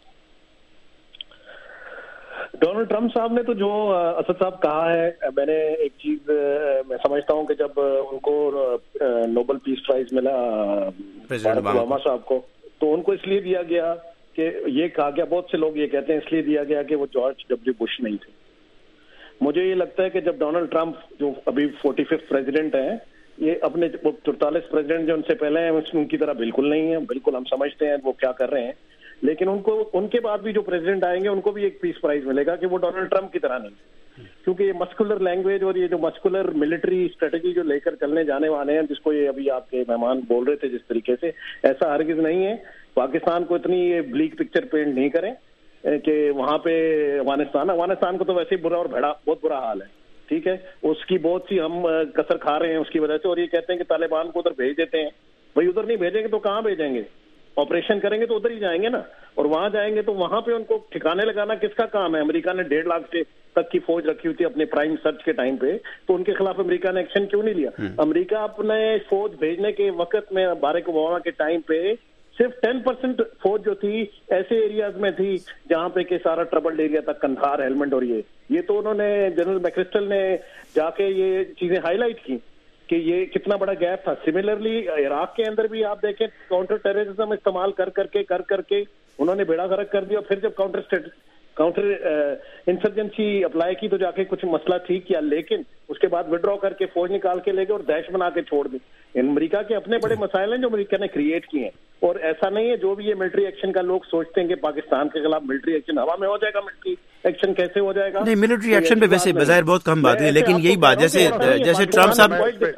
ڈونلڈ ٹرمپ صاحب نے تو جو اسد صاحب کہا ہے، میں نے ایک چیز میں سمجھتا ہوں کہ جب ان کو نوبل پیس پرائز ملا بارک اوباما صاحب کو، تو ان کو اس لیے دیا گیا کہ یہ کہا گیا، بہت سے لوگ یہ کہتے ہیں اس لیے دیا گیا کہ وہ جارج ڈبلیو بش نہیں تھے. مجھے یہ لگتا ہے کہ جب ڈونلڈ ٹرمپ جو ابھی 45 پریزیڈنٹ ہیں، یہ اپنے 44 پریزیڈنٹ جو ان سے پہلے ہیں ان کی طرح بالکل نہیں ہے. بالکل ہم سمجھتے ہیں وہ کیا کر رہے ہیں، لیکن ان کے بعد بھی جو پریزیڈنٹ آئیں گے ان کو بھی ایک پیس پرائز ملے گا کہ وہ ڈونلڈ ٹرمپ کی طرح نہیں، کیونکہ یہ مسکولر لینگویج اور یہ جو مسکولر ملٹری اسٹریٹجی جو لے کر چلنے جانے والے ہیں، جس کو یہ ابھی آپ کے مہمان بول رہے تھے جس طریقے سے، ایسا ہرگز نہیں ہے. پاکستان کو اتنی یہ بلیک پکچر پینٹ نہیں کریں کہ وہاں پہ افغانستان کو تو ویسے ہی برا اور بہت برا حال ہے. ٹھیک ہے، اس کی بہت سی ہم کسر کھا رہے ہیں اس کی وجہ سے، اور یہ کہتے ہیں کہ طالبان کو ادھر بھیج دیتے ہیں. بھائی ادھر نہیں بھیجیں گے تو کہاں بھیجیں گے؟ آپریشن کریں گے تو ادھر ہی جائیں گے نا، اور وہاں جائیں گے تو وہاں پہ ان کو ٹھکانے لگانا کس کا کام ہے؟ امریکہ نے 1.5 لاکھ تک کی فوج رکھی ہوئی تھی اپنے پرائم سرچ کے ٹائم پہ، تو ان کے خلاف امریکہ نے ایکشن کیوں نہیں لیا؟ امریکہ اپنے فوج بھیجنے کے وقت میں بارک اوباما کے ٹائم پہ صرف 10% فوج جو تھی ایسے ایریاز میں تھی جہاں پہ کہ سارا ٹربلڈ ایریا تھا، کندھار، ہیلمنڈ، اور یہ تو انہوں نے جنرل میکرسٹل نے جا کے یہ چیزیں ہائی لائٹ کی کہ یہ کتنا بڑا گیپ تھا. سملرلی عراق کے اندر بھی آپ دیکھیں کاؤنٹر ٹیررزم استعمال کر کے انہوں نے بیڑا غرق کر دیا، اور پھر جب کاؤنٹر انسرجنسی اپلائی کی تو جا کے کچھ مسئلہ ٹھیک کیا، لیکن اس کے بعد وڈرا کر کے فوج نکال کے لے گئے اور داعش بنا کے چھوڑ دی. امریکہ کے اپنے بڑے مسائل ہیں جو امریکہ نے کریٹ کیے ہیں، اور ایسا نہیں ہے جو بھی یہ ملٹری ایکشن کا لوگ سوچتے ہیں کہ پاکستان کے خلاف ملٹری ایکشن ہوا میں ہو جائے گا. ملٹری ایکشن کیسے ہو جائے گا؟ نہیں، ملٹری ایکشن پہ ویسے بظاہر بہت کم بات ہے، لیکن یہی بات جیسے ٹرمپ صاحب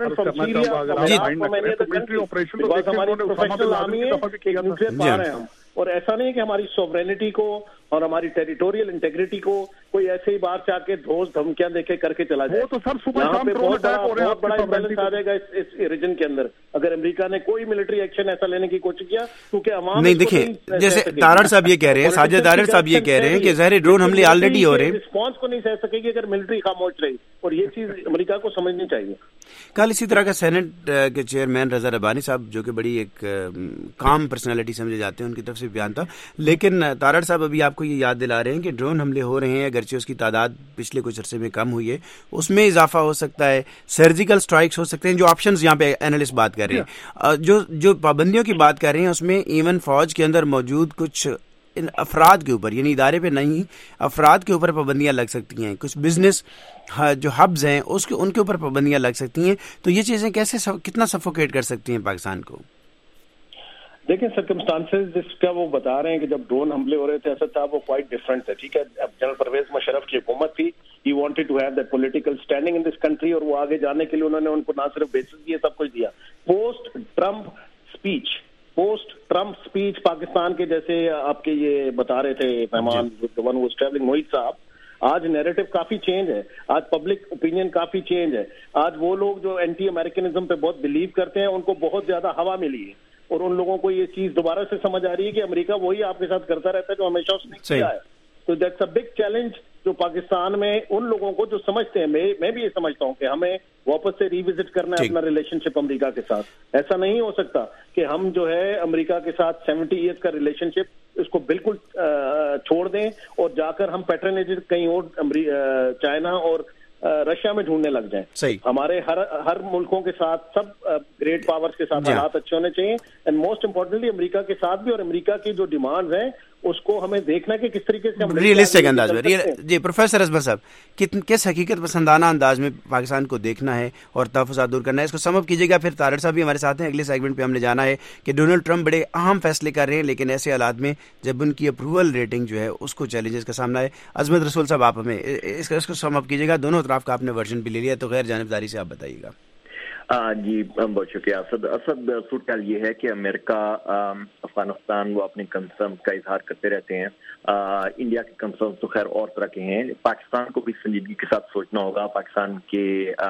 اور ایسا نہیں ہے کہ ہماری سوورینٹی کو اور ہماری ٹیریٹوریل انٹیگریٹی کو کوئی ایسے ہی باہر چاہ کے دھوس دھمکیاں دے کے کر کے چلا جائے. یہاں پہ بہت بڑا امبیلنس آ جائے گا اس ریجن کے اندر اگر امریکہ نے کوئی ملٹری ایکشن ایسا لینے کی کوشش کیا، کیونکہ عوام نہیں. دیکھیں جیسے طارڑ صاحب یہ کہہ رہے ہیں، ساجد طارڑ صاحب یہ کہہ رہے ہیں کہ ظاہر ڈرون حملے آلریڈی ہو رہے ہیں، رسپانس کو نہیں سہ سکے گی اگر ملٹری خاموش رہی، اور یہ چیز امریکہ کو سمجھنی چاہیے. کل اسی طرح کا سینٹ کے چیئرمین رضا ربانی صاحب جو کہ بڑی ایک کام پرسنالٹی سمجھے جاتے ہیں، ان کی طرف سے بیان تھا، لیکن طارڑ صاحب ابھی آپ کو یہ یاد دلا رہے ہیں کہ ڈرون حملے ہو رہے ہیں، اگرچہ اس کی تعداد پچھلے کچھ عرصے میں کم ہوئی ہے، اس میں اضافہ ہو سکتا ہے، سرجیکل سٹرائکس ہو سکتے ہیں، جو آپشنز یہاں پہ اینالسٹ بات کر رہے ہیں، جو پابندیوں کی بات کر رہے ہیں، اس میں ایون فوج کے اندر موجود کچھ افراد کے اوپر، یعنی ادارے پہ نہیں، افراد کے اوپر پابندیاں لگ سکتی ہیں، کچھ بزنس جو ہبز ہیں ان کے اوپر پابندیاں لگ سکتی ہیں. تو یہ چیزیں کیسے کتنا سفوکیٹ کر سکتی ہیں پاکستان کو؟ دیکھیں سرکمسٹانسز جس کا وہ بتا رہے ہیں کہ جب ڈرون حملے ہو رہے تھے اسد صاحب وہ کوائٹ ڈفرنٹ تھے. ٹھیک ہے، اب جنرل پرویز مشرف کی حکومت تھی، he wanted to have that political standing in this country, اور وہ آگے جانے کے لیے انہوں نے ان کو نہ صرف بیسس دیے، سب کچھ دیا. پوسٹ ٹرمپ اسپیچ پاکستان کے جیسے آپ کے یہ بتا رہے تھے مہمان ون واز ٹریولنگ موہت صاحب، آج نیریٹو کافی چینج ہے، آج پبلک اوپینین کافی چینج ہے. آج وہ لوگ جو اینٹی امریکنزم پہ بہت بلیو کرتے ہیں ان کو بہت زیادہ ہوا ملی ہے. اور ان لوگوں کو یہ چیز دوبارہ سے سمجھ آ رہی ہے کہ امریکہ وہی آپ کے ساتھ کرتا رہتا ہے جو ہمیشہ اس نے کیا ہے. تو دیٹس اے بگ چیلنج جو پاکستان میں ان لوگوں کو جو سمجھتے ہیں, میں بھی یہ سمجھتا ہوں کہ ہمیں واپس سے ریوزٹ کرنا ہے اپنا ریلیشن شپ امریکہ کے ساتھ. ایسا نہیں ہو سکتا کہ ہم جو ہے امریکہ کے ساتھ 70 ایئرز کا ریلیشن شپ اس کو بالکل چھوڑ دیں اور جا کر ہم پیٹرنیج کہیں اور چائنا اور رشیا میں ڈھونڈنے لگ جائیں. ہمارے ہر ملکوں کے ساتھ, سب گریٹ پاورز کے ساتھ حالات اچھے ہونے چاہیے, اینڈ موسٹ امپورٹنٹلی امریکہ کے ساتھ بھی, اور امریکہ کی جو ڈیمانڈز ہیں اس کو ہمیں دیکھنا کہ کس طریقے سے ہم ریئلسٹک انداز میں. جی پروفیسر اصبر صاحب, کس حقیقت پسندانہ انداز میں پاکستان کو دیکھنا ہے اور تحفظات دور کرنا ہے, اس کو سم اپ کیجیے گا. پھر طارق صاحب بھی ہمارے ساتھ ہیں. اگلے سیگمنٹ پہ ہم نے جانا ہے کہ ڈونلڈ ٹرمپ بڑے اہم فیصلے کر رہے ہیں, لیکن ایسے حالات میں جب ان کی اپروول ریٹنگ جو ہے اس کو چیلنجز کا سامنا ہے. عظمت رسول صاحب, آپ ہمیں اس کو سم اپ کیجیے گا. دونوں اطراف کا آپ نے ورژن بھی لے لیا, تو غیر جانبداری سے آپ بتائیے گا. جی بہت شکریہ اسد. صورتحال یہ ہے کہ امریکہ افغانستان وہ اپنے کنسرن کا اظہار کرتے رہتے ہیں. انڈیا کے کنسرن تو خیر اور طرح کے ہیں. پاکستان کو بھی سنجیدگی کے ساتھ سوچنا ہوگا. پاکستان کے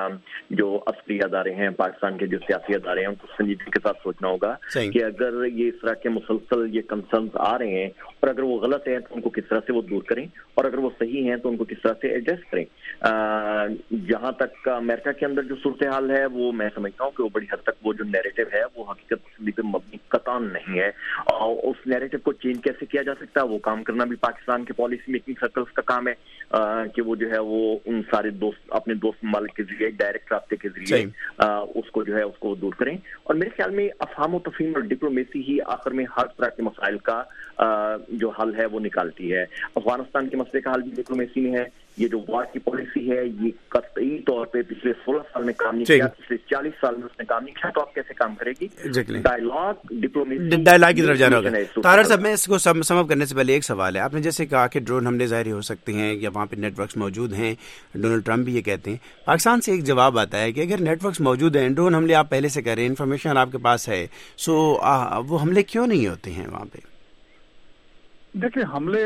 جو عسکری ادارے ہیں, پاکستان کے جو سیاسی ادارے ہیں, ان کو سنجیدگی کے ساتھ سوچنا ہوگا کہ اگر یہ اس طرح کے مسلسل یہ کنسرنز آ رہے ہیں اور اگر وہ غلط ہیں تو ان کو کس طرح سے وہ دور کریں, اور اگر وہ صحیح ہیں تو ان کو کس طرح سے ایڈجسٹ کریں. جہاں تک امریکہ کے اندر جو صورتحال ہے وہ میں سمجھتا ہوں کہ وہ بڑی حد تک وہ جو نیریٹو ہے وہ حقیقت پسندی پہ مبنی قطعاً نہیں ہے. اور اس نیریٹو کو چینج کیسے کیا جا سکتا ہے, وہ کام کرنا بھی پاکستان کے پالیسی میکنگ سرکلز کا کام ہے کہ وہ جو ہے وہ ان سارے دوست اپنے دوست ممالک کے ذریعے ڈائریکٹ رابطے کے ذریعے اس کو جو ہے اس کو دور کریں. اور میرے خیال میں افہام و تفہیم اور ڈپلومیسی ہی آخر میں ہر طرح کے مسائل کا جو حل ہے وہ نکالتی ہے. افغانستان کے مسئلے کا حل بھی ڈپلومیسی میں ہے. یہ جو وار کی پالیسی ہے یہ قطعی طور پہ پچھلے 16 سال میں کام نہیں کیا, پچھلے 40 سال میں اس نے کام نہیں کیا, تو آپ کیسے کام کرے گی؟ ڈائلاگ ڈائلاگ کی طرف جانا ہوگا. طارق صاحب, میں اس کو سم اپ کرنے سے پہلے ایک سوال ہے. آپ نے جیسے کہا کہ ڈرون حملے ظاہر ہو سکتے ہیں یا وہاں پہ نیٹ ورکس موجود ہیں, ڈونلڈ ٹرمپ بھی یہ کہتے ہیں. پاکستان سے ایک جواب آتا ہے کہ اگر نیٹ ورکس موجود ہیں, ڈرون حملے آپ پہلے سے کر رہے ہیں, انفارمیشن آپ کے پاس ہے, سو وہ حملے کیوں نہیں ہوتے ہیں وہاں پہ؟ دیکھیں حملے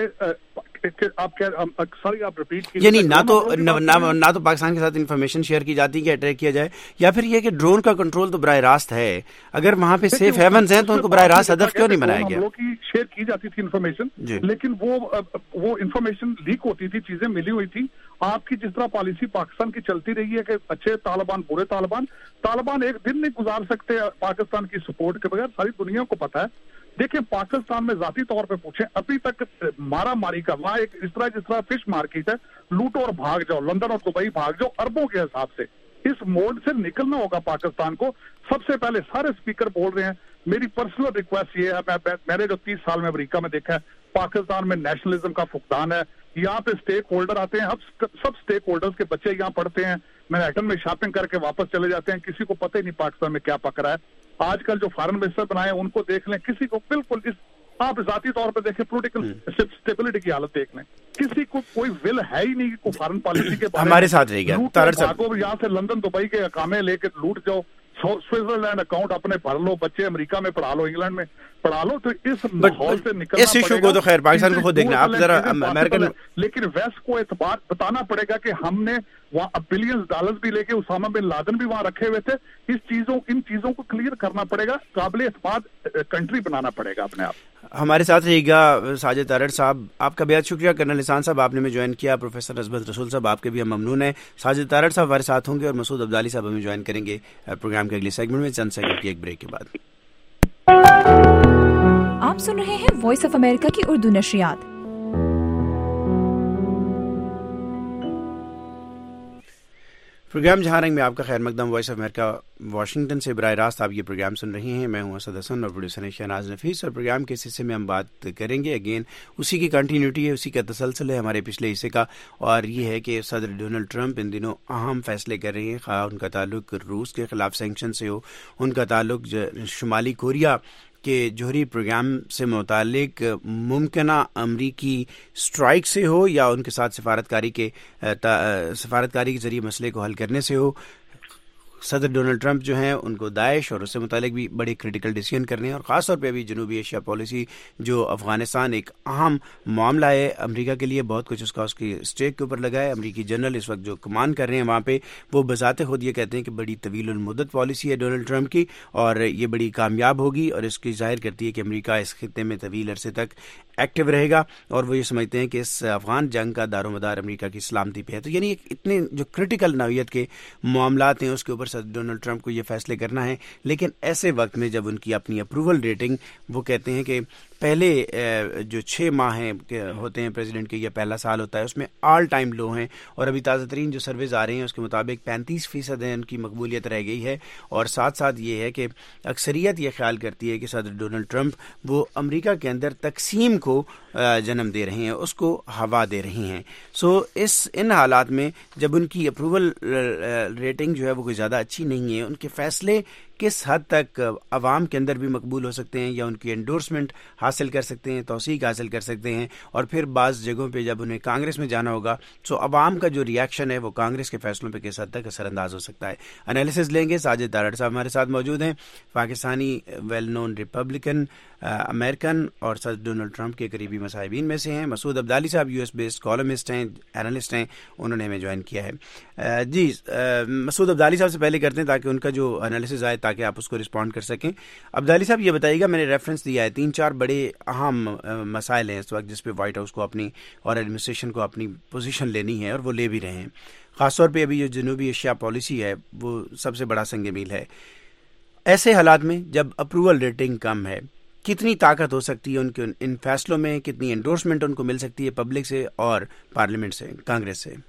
آپ ریپیٹ کیجیے, یعنی نہ تو پاکستان کے ساتھ انفارمیشن شیئر کی جاتی ہے کہ اٹریک کیا جائے, یا پھر یہ کہ ڈرون کا کنٹرول تو براہ راست ہے. اگر وہاں پہ سیف ہیونز ہیں تو ان کو براہ راست ہدف کیوں نہیں بنایا گیا؟ کی شیئر کی جاتی تھی انفارمیشن, لیکن وہ انفارمیشن لیک ہوتی تھی, چیزیں ملی ہوئی تھی. آپ کی جس طرح پالیسی پاکستان کی چلتی رہی ہے کہ اچھے طالبان برے طالبان ایک دن نہیں گزار سکتے پاکستان کی سپورٹ کے بغیر, ساری دنیا کو پتا ہے. دیکھیں پاکستان میں ذاتی طور پہ پوچھیں, ابھی تک مارا ماری کا وہاں ایک جس طرح فش مارکیٹ ہے, لوٹو اور بھاگ جاؤ, لندن اور دبئی بھاگ جاؤ اربوں کے حساب سے. اس موڈ سے نکلنا ہوگا پاکستان کو. سب سے پہلے سارے اسپیکر بول رہے ہیں, میری پرسنل ریکویسٹ یہ ہے, میں نے جو 30 سال میں امریکہ میں دیکھا ہے, پاکستان میں نیشنلزم کا فقدان ہے. یہاں پہ اسٹیک ہولڈر آتے ہیں, سب اسٹیک ہولڈرز کے بچے یہاں پڑھتے ہیں, مینہٹن میں شاپنگ کر کے واپس چلے جاتے ہیں, کسی کو پتہ ہی نہیں پاکستان میں کیا پک رہا ہے. آج کل جو فارن منسٹر بنائے ان کو دیکھ لیں, کسی کو بالکل آپ ذاتی طور پہ دیکھیں, پولیٹیکل اسٹیبلٹی کی حالت دیکھ لیں, کسی کو کوئی ول ہے ہی نہیں کہ کوئی فارن پالیسی کے بارے میں ہمارے ساتھ رہے گا. یہاں سے لندن دبئی کے اقامے لے کے لوٹ جاؤ, سوئٹزرلینڈ اکاؤنٹ اپنے بھر لو, بچے امریکہ میں پڑھا لو, انگلینڈ میں پڑھا لو. تو اس ماحول سے نکلنا اس ایشو کو تو خیر پاکستان کو خود دیکھنا. آپ ذرا امریکن, لیکن ویسٹ کو اعتبار بتانا پڑے گا کہ ہم نے وہاں بلینز ڈالرز بھی لے کے اسامہ بن لادن بھی وہاں رکھے ہوئے تھے. ان چیزوں کو کلیئر کرنا پڑے گا, قابل اعتماد کنٹری بنانا پڑے گا اپنے آپ. ہمارے ساتھ رہے گا ساجد طارق صاحب. آپ کا بہت شکریہ. کرنل احسان صاحب آپ نے ہمیں جوائن کیا. پروفیسر عظمت رسول صاحب آپ کے بھی ہم ممنون ہیں. ساجد طارق صاحب ہمارے ساتھ ہوں گے اور مسعود عبدالی صاحب ہمیں جوائن کریں گے پروگرام کے اگلے سیگمنٹ میں, چند سیکنڈ کی ایک بریک کے بعد. آپ سن رہے ہیں وائس آف امریکہ کی اردو نشریات. پروگرام جہاں رنگ میں آپ کا خیر مقدم. وائس آف امریکہ واشنگٹن سے براہ راست آپ یہ پروگرام سن رہے ہیں. میں ہوں اسد حسن اور پروڈیوسر شہناز نفیس, اور پروگرام کے اس حصے میں ہم بات کریں گے اگین اسی کی کنٹینیوٹی ہے, اسی کا تسلسل ہے ہمارے پچھلے حصے کا, اور یہ ہے کہ صدر ڈونلڈ ٹرمپ ان دنوں اہم فیصلے کر رہے ہیں. خواہ ان کا تعلق روس کے خلاف سینکشن سے ہو, ان کا تعلق شمالی کوریا کے جوہری پروگرام سے متعلق ممکنہ امریکی اسٹرائک سے ہو, یا ان کے ساتھ سفارتکاری کے ذریعے مسئلے کو حل کرنے سے ہو. صدر ڈونلڈ ٹرمپ جو ہیں ان کو داعش اور اس سے متعلق بھی بڑے کریٹیکل ڈیسیژن کرنے ہیں، اور خاص طور پہ ابھی جنوبی ایشیا پالیسی جو افغانستان ایک اہم معاملہ ہے امریکہ کے لیے، بہت کچھ اس کی اسٹیک کے اوپر لگا ہے۔ امریکی جنرل اس وقت جو کمان کر رہے ہیں وہاں پہ، وہ بذات خود یہ کہتے ہیں کہ بڑی طویل المدت پالیسی ہے ڈونلڈ ٹرمپ کی اور یہ بڑی کامیاب ہوگی، اور اس کی ظاہر کرتی ہے کہ امریکہ اس خطے میں طویل عرصے تک ایکٹیو رہے گا، اور وہ یہ سمجھتے ہیں کہ اس افغان جنگ کا دار و مدار امریکہ کی سلامتی پہ ہے۔ تو یعنی اتنے جو کرٹیکل نوعیت کے معاملات ہیں اس کے اوپر صدر ڈونلڈ ٹرمپ کو یہ فیصلے کرنا ہے، لیکن ایسے وقت میں جب ان کی اپنی اپروول ریٹنگ، وہ کہتے ہیں کہ پہلے جو 6 ماہ ہیں ہوتے ہیں پریزیڈنٹ کے، یہ پہلا سال ہوتا ہے، اس میں آل ٹائم لو ہیں، اور ابھی تازہ ترین جو سرویز آ رہے ہیں اس کے مطابق 35% ان کی مقبولیت رہ گئی ہے، اور ساتھ ساتھ یہ ہے کہ اکثریت یہ خیال کرتی ہے کہ صدر ڈونلڈ ٹرمپ وہ امریکہ کے اندر تقسیم کو جنم دے رہے ہیں، اس کو ہوا دے رہی ہیں۔ ان حالات میں جب ان کی اپروول ریٹنگ جو ہے وہ کوئی زیادہ اچھی نہیں ہے، ان کے فیصلے کس حد تک عوام کے اندر بھی مقبول ہو سکتے ہیں یا ان کی انڈورسمنٹ حاصل کر سکتے ہیں، توثیق حاصل کر سکتے ہیں، اور پھر بعض جگہوں پہ جب انہیں کانگریس میں جانا ہوگا تو عوام کا جو ریاکشن ہے وہ کانگریس کے فیصلوں پہ کس حد تک اثر انداز ہو سکتا ہے۔ انالیسز لیں گے، ساجد تارڑ صاحب ہمارے ساتھ موجود ہیں، Pakistani well known Republican, American اور صدر ڈونلڈ ٹرمپ کے قریبی مصاحبین میں سے ہیں۔ مسعود عبدالی صاحب US بیسڈ کالمسٹ ہیں، اینالسٹ ہیں، انہوں نے ہمیں جوائن کیا ہے۔ جی مسعود عبدالی صاحب سے پہلے کرتے ہیں تاکہ ان کا جو انالیسز آئے تاکہ آپ اس کو رسپونڈ کر سکیں۔ عبدالی صاحب یہ بتائیے گا، میں نے ریفرنس دیا ہے 3-4 بڑے اہم مسائل ہیں اس وقت جس پہ وائٹ ہاؤس کو اپنی اور ایڈمنسٹریشن کو اپنی پوزیشن لینی ہے، اور وہ لے بھی رہے ہیں۔ خاص طور پہ ابھی جو جنوبی ایشیا پالیسی ہے وہ سب سے بڑا سنگ میل ہے۔ ایسے حالات میں جب اپروول ریٹنگ کم ہے، کتنی طاقت ہو سکتی ہے ان کے ان فیصلوں میں، کتنی انڈورسمنٹ ان کو مل سکتی ہے پبلک سے اور پارلیمنٹ سے، کانگریس سے؟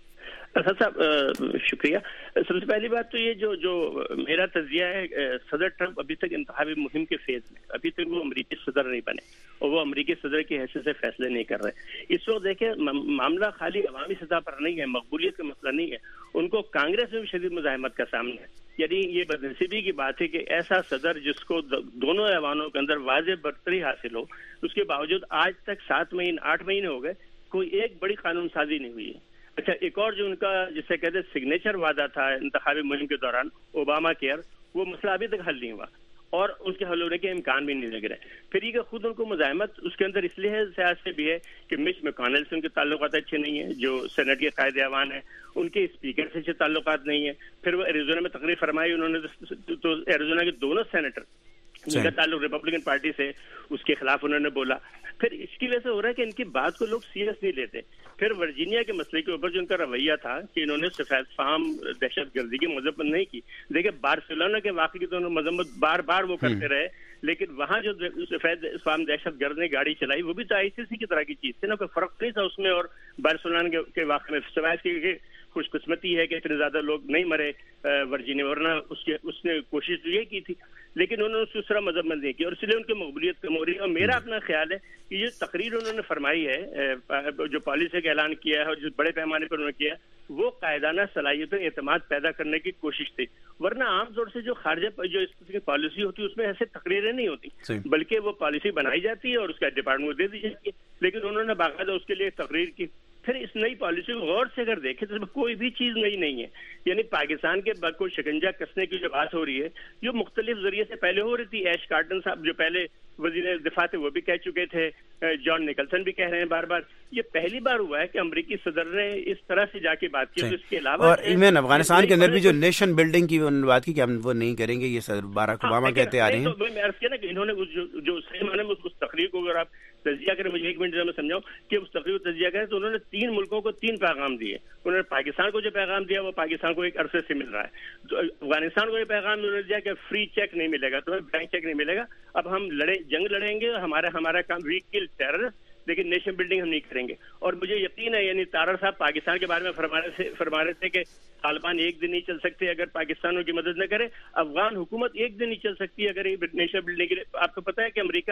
اسد صاحب شکریہ۔ سب سے پہلی بات تو یہ جو میرا تجزیہ ہے، صدر ٹرمپ ابھی تک انتخابی مہم کے فیز میں، ابھی تک وہ امریکی صدر نہیں بنے اور وہ امریکی صدر کی حیثیت سے فیصلے نہیں کر رہے۔ اس وقت دیکھیں معاملہ خالی عوامی سطح پر نہیں ہے، مقبولیت کا مسئلہ نہیں ہے، ان کو کانگریس میں بھی شدید مزاحمت کا سامنا ہے۔ یعنی یہ بدنصیبی کی بات ہے کہ ایسا صدر جس کو دونوں ایوانوں کے اندر واضح برتری حاصل ہو، اس کے باوجود آج تک 8 مہینے ہو گئے، کوئی ایک بڑی قانون سازی نہیں ہوئی ہے۔ اچھا، ایک اور جو ان کا جسے کہتے ہیں سگنیچر وعدہ تھا انتخابی مہم کے دوران، اوباما کیئر، وہ مسئلہ ابھی تک حل نہیں ہوا اور اس کے حل ہونے کے امکان بھی نہیں لگ رہے۔ پھر یہ کہ خود ان کو مزاحمت اس کے اندر اس لیے سیاست بھی ہے کہ مچ میکونل سے ان کے تعلقات اچھے نہیں ہیں، جو سینٹ کے قائد ایوان ہیں، ان کے اسپیکر سے اچھے تعلقات نہیں ہیں۔ پھر وہ ایریزونا میں تقریر فرمائی انہوں نے، تو ایریزونا کے دونوں سینیٹر جن کا تعلق ریپبلکن پارٹی سے، اس کے خلاف انہوں نے بولا۔ پھر اس کی وجہ سے ہو رہا ہے کہ ان کی بات کو لوگ سیریس نہیں لیتے۔ پھر ورجینیا کے مسئلے کے اوپر جو ان کا رویہ تھا کہ انہوں نے سفید فام دہشت گردی کی مذمت نہیں کی، دیکھیں بارسلونا کے واقعے کی تو انہوں نے مذمت بار بار وہ کرتے رہے، لیکن وہاں جو سفید فام دہشت گرد نے گاڑی چلائی وہ بھی تو ICC کی طرح کی چیز تھی نا، کوئی فرق نہیں تھا اس میں اور بارسلونا کے واقعے میں، سوائے کی خوش قسمتی ہے کہ اتنے زیادہ لوگ نہیں مرے ورجینیا، ورنہ اس نے کوشش یہ کی تھی، لیکن انہوں نے اس طرح مذمت نہیں کی اور اس لیے ان کی مقبولیت کم ہو رہی ہے۔ اور میرا اپنا خیال ہے کہ یہ تقریر انہوں نے فرمائی ہے، جو پالیسی کا اعلان کیا ہے اور جو بڑے پیمانے پر انہوں نے کیا ہے، وہ قائدانہ صلاحیتوں اعتماد پیدا کرنے کی کوشش تھی، ورنہ عام طور سے جو خارجہ جو اس طرح کی پالیسی ہوتی ہے اس میں ایسے تقریریں نہیں ہوتی، بلکہ وہ پالیسی بنائی جاتی ہے اور اس کا ڈپارٹمنٹ کو دے دی جاتی ہے، لیکن انہوں نے باقاعدہ اس کے لیے تقریر کی۔ پھر اس نئی پالیسی کو غور سے اگر دیکھیں تو اس میں کوئی بھی چیز نئی نہیں ہے، یعنی پاکستان کے کو شکنجہ کسنے کی جو بات ہو رہی ہے جو مختلف ذریعے سے پہلے ہو رہی تھی، ایش کارٹن صاحب جو پہلے وزیر دفاع تھے وہ بھی کہہ چکے تھے، جان نکلسن بھی کہہ رہے ہیں بار بار، یہ پہلی بار ہوا ہے کہ امریکی صدر نے اس طرح سے جا کے بات کی۔ تو اس کے علاوہ اور ایون افغانستان کے اندر بھی جو نیشن بلڈنگ کی بات کی کہ ہم وہ نہیں کریں گے، یہ صدر باراک اوباما کہتے آ رہے ہیں۔ میں عرض کیا نا کہ انہوں نے جو صحیح معنی میں اس تقریر کو اگر آپ تجزیہ کریں، مجھے 1 منٹ میں سمجھاؤں کہ اس تقریر کو تجزیہ کریں تو انہوں نے 3 ملکوں کو 3 پیغام دیے۔ انہوں نے پاکستان کو جو پیغام دیا وہ پاکستان کو ایک عرصے سے مل رہا ہے، افغانستان کو یہ پیغام انہوں نے دیا کہ فری چیک نہیں ملے گا، تمہیں بلینک چیک نہیں ملے گا، اب ہم جنگ لڑیں گے، ہمارا کام وی کل ٹیررسٹ، لیکن نیشن بلڈنگ ہم نہیں کریں گے۔ اور مجھے یقین ہے، یعنی تارڑ صاحب پاکستان کے بارے میں فرما رہے تھے کہ طالبان ایک دن نہیں چل سکتے اگر پاکستان کی مدد نہ کرے، افغان حکومت ایک دن نہیں چل سکتی اگر نیشن بلڈنگ کے لیے۔ آپ کو پتہ ہے کہ امریکہ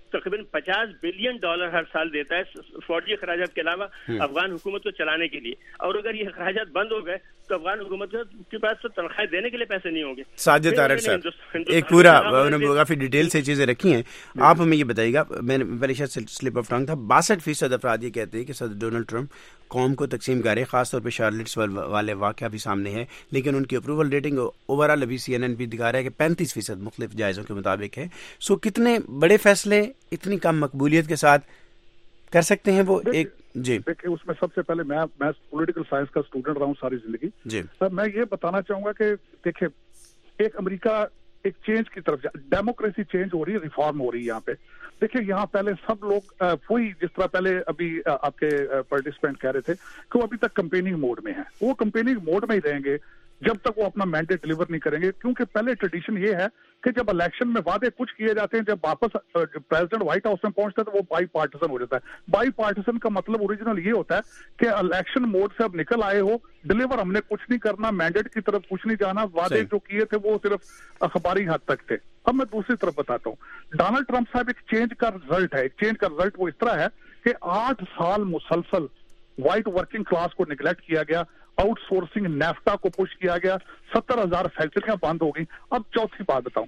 تقریباً $50 بلین ہر سال دیتا ہے فوجی اخراجات کے علاوہ افغان حکومت کو چلانے کے لیے. اور اگر یہ اخراجات بند ہو گئے تو افغان حکومت کے پاس تو تنخواہیں دینے کے لیے پیسے نہیں ہوں گے. ساجد تارڑ صاحب ایک پورا کافی ڈیٹیل سے چیزیں رکھی ہیں. آپ ہمیں یہ بتائیے گا, میں نے پہلے شاید سلپ آف ٹنگ تھا, 62% افراد یہ کہتے ہیں کہ صدر ڈونلڈ ٹرمپ قوم کو تقسیم کر رہے, خاص طور پہ شارلٹس والے واقعہ بھی سامنے ہے, لیکن ان کی اپروول ریٹنگ اوور آل ابھی CNN بھی دکھا رہا ہے کہ 35% مختلف جائزوں کے مطابق ہے. سو کتنے بڑے فیصلے اتنی کم مقبولیت کے ساتھ کر سکتے ہیں وہ ایک؟ جی دیکھیں, اس میں سب سے پہلے میں پولیٹیکل سائنس کا اسٹوڈنٹ رہا ہوں ساری زندگی. جی میں یہ بتانا چاہوں گا کہ دیکھیں, ایک امریکہ ایک چینج کی طرف ڈیموکریسی چینج ہو رہی ہے, ریفارم ہو رہی ہے یہاں پہ. دیکھیں یہاں پہلے سب لوگ وہی جس طرح پہلے ابھی آپ کے پارٹیسپینٹ کہہ رہے تھے کہ وہ ابھی تک کمپیننگ موڈ میں ہیں, وہ کمپیننگ موڈ میں ہی رہیں گے جب تک وہ اپنا مینڈیٹ ڈلیور نہیں کریں گے. کیونکہ پہلے ٹریڈیشن یہ ہے کہ جب الیکشن میں وعدے کچھ کیے جاتے ہیں, جب واپس پریزیڈنٹ وائٹ ہاؤس میں پہنچتا ہے تو وہ بائی پارٹیسن ہو جاتا ہے. بائی پارٹیسن کا مطلب اوریجنل یہ ہوتا ہے کہ الیکشن موڈ سے اب نکل آئے ہو, ڈلیور ہم نے کچھ نہیں کرنا, مینڈیٹ کی طرف کچھ نہیں جانا, وعدے جو کیے تھے وہ صرف اخباری حد تک تھے. اب میں دوسری طرف بتاتا ہوں, ڈونلڈ ٹرمپ صاحب ایک چینج کا رزلٹ ہے. ایک چینج کا رزلٹ وہ اس طرح ہے کہ 8 سال مسلسل وائٹ ورکنگ کلاس کو نیگلیکٹ کیا گیا, آؤٹ سورسنگ نیفٹا کو پش کیا گیا, 70,000 فیکٹریاں بند ہو گئی. اب چوتھی بات بتاؤں,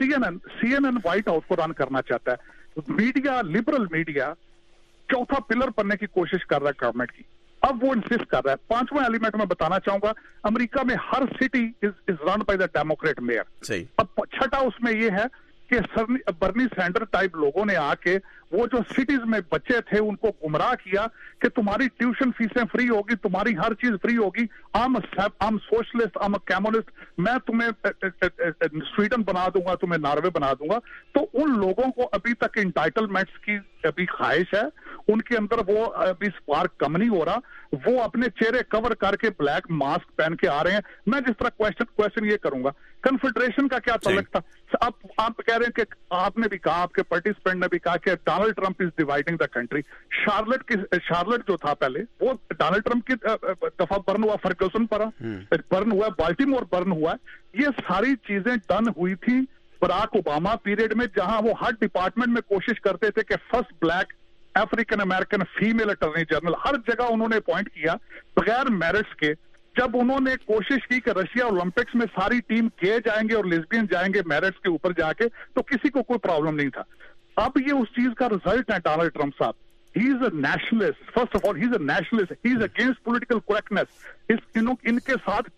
CNN وائٹ ہاؤس کو رن کرنا چاہتا ہے. میڈیا, لبرل میڈیا چوتھا پلر بننے کی کوشش کر رہا ہے گورنمنٹ کی. اب وہ انسسٹ کر رہا ہے. پانچواں ایلیمنٹ میں بتانا چاہوں گا, امریکہ میں ہر city is run by the Democrat mayor. اب چھٹا اس میں یہ ہے کہ برنی سینڈر ٹائپ لوگوں نے آ کے وہ جو سٹیز میں بچے تھے ان کو گمراہ کیا کہ تمہاری ٹیوشن فیسیں فری ہوگی, تمہاری ہر چیز فری ہوگی, آم سوشلسٹ, آم کیمونسٹ, میں تمہیں سویڈن بنا دوں گا, تمہیں ناروے بنا دوں گا. تو ان لوگوں کو ابھی تک انٹائٹلمنٹس کی ابھی خواہش ہے, ان کے اندر وہ ابھی سپارک کم نہیں ہو رہا, وہ اپنے چہرے کور کر کے بلیک ماسک پہن کے آ رہے ہیں. میں جس طرح کوشچن یہ کروں گا, کنفیڈریشن کا کیا تعلق تھا؟ آپ کہہ رہے ہیں کہ آپ نے بھی کہا, آپ کے پارٹیسپینٹ نے بھی کہا کہ Donald Trump is dividing the country. Charlotte جو تھا پہلے وہ ڈونلڈ ٹرمپ کی دفعہ برن ہوا, فرگوسن پر برن ہوا, بالٹیمور برن ہوا. یہ ساری چیزیں ڈن ہوئی تھی براک اوباما پیریڈ میں, جہاں وہ ہر ڈپارٹمنٹ میں کوشش کرتے تھے کہ first black African American female attorney general, ہر جگہ انہوں نے اپوائنٹ کیا بغیر میرٹس کے. جب انہوں نے کوشش کی کہ رشیا اولمپکس میں ساری ٹیم گے جائیں گے اور لیزبین جائیں گے میرٹس کے اوپر جا کے, تو کسی کو کوئی پرابلم نہیں تھا. اب یہ اس چیز کا رزلٹ ہے. ڈونلڈ ٹرمپ صاحب, he is a nationalist, first of all he is a nationalist, he is against political correctness. ان کے ساتھ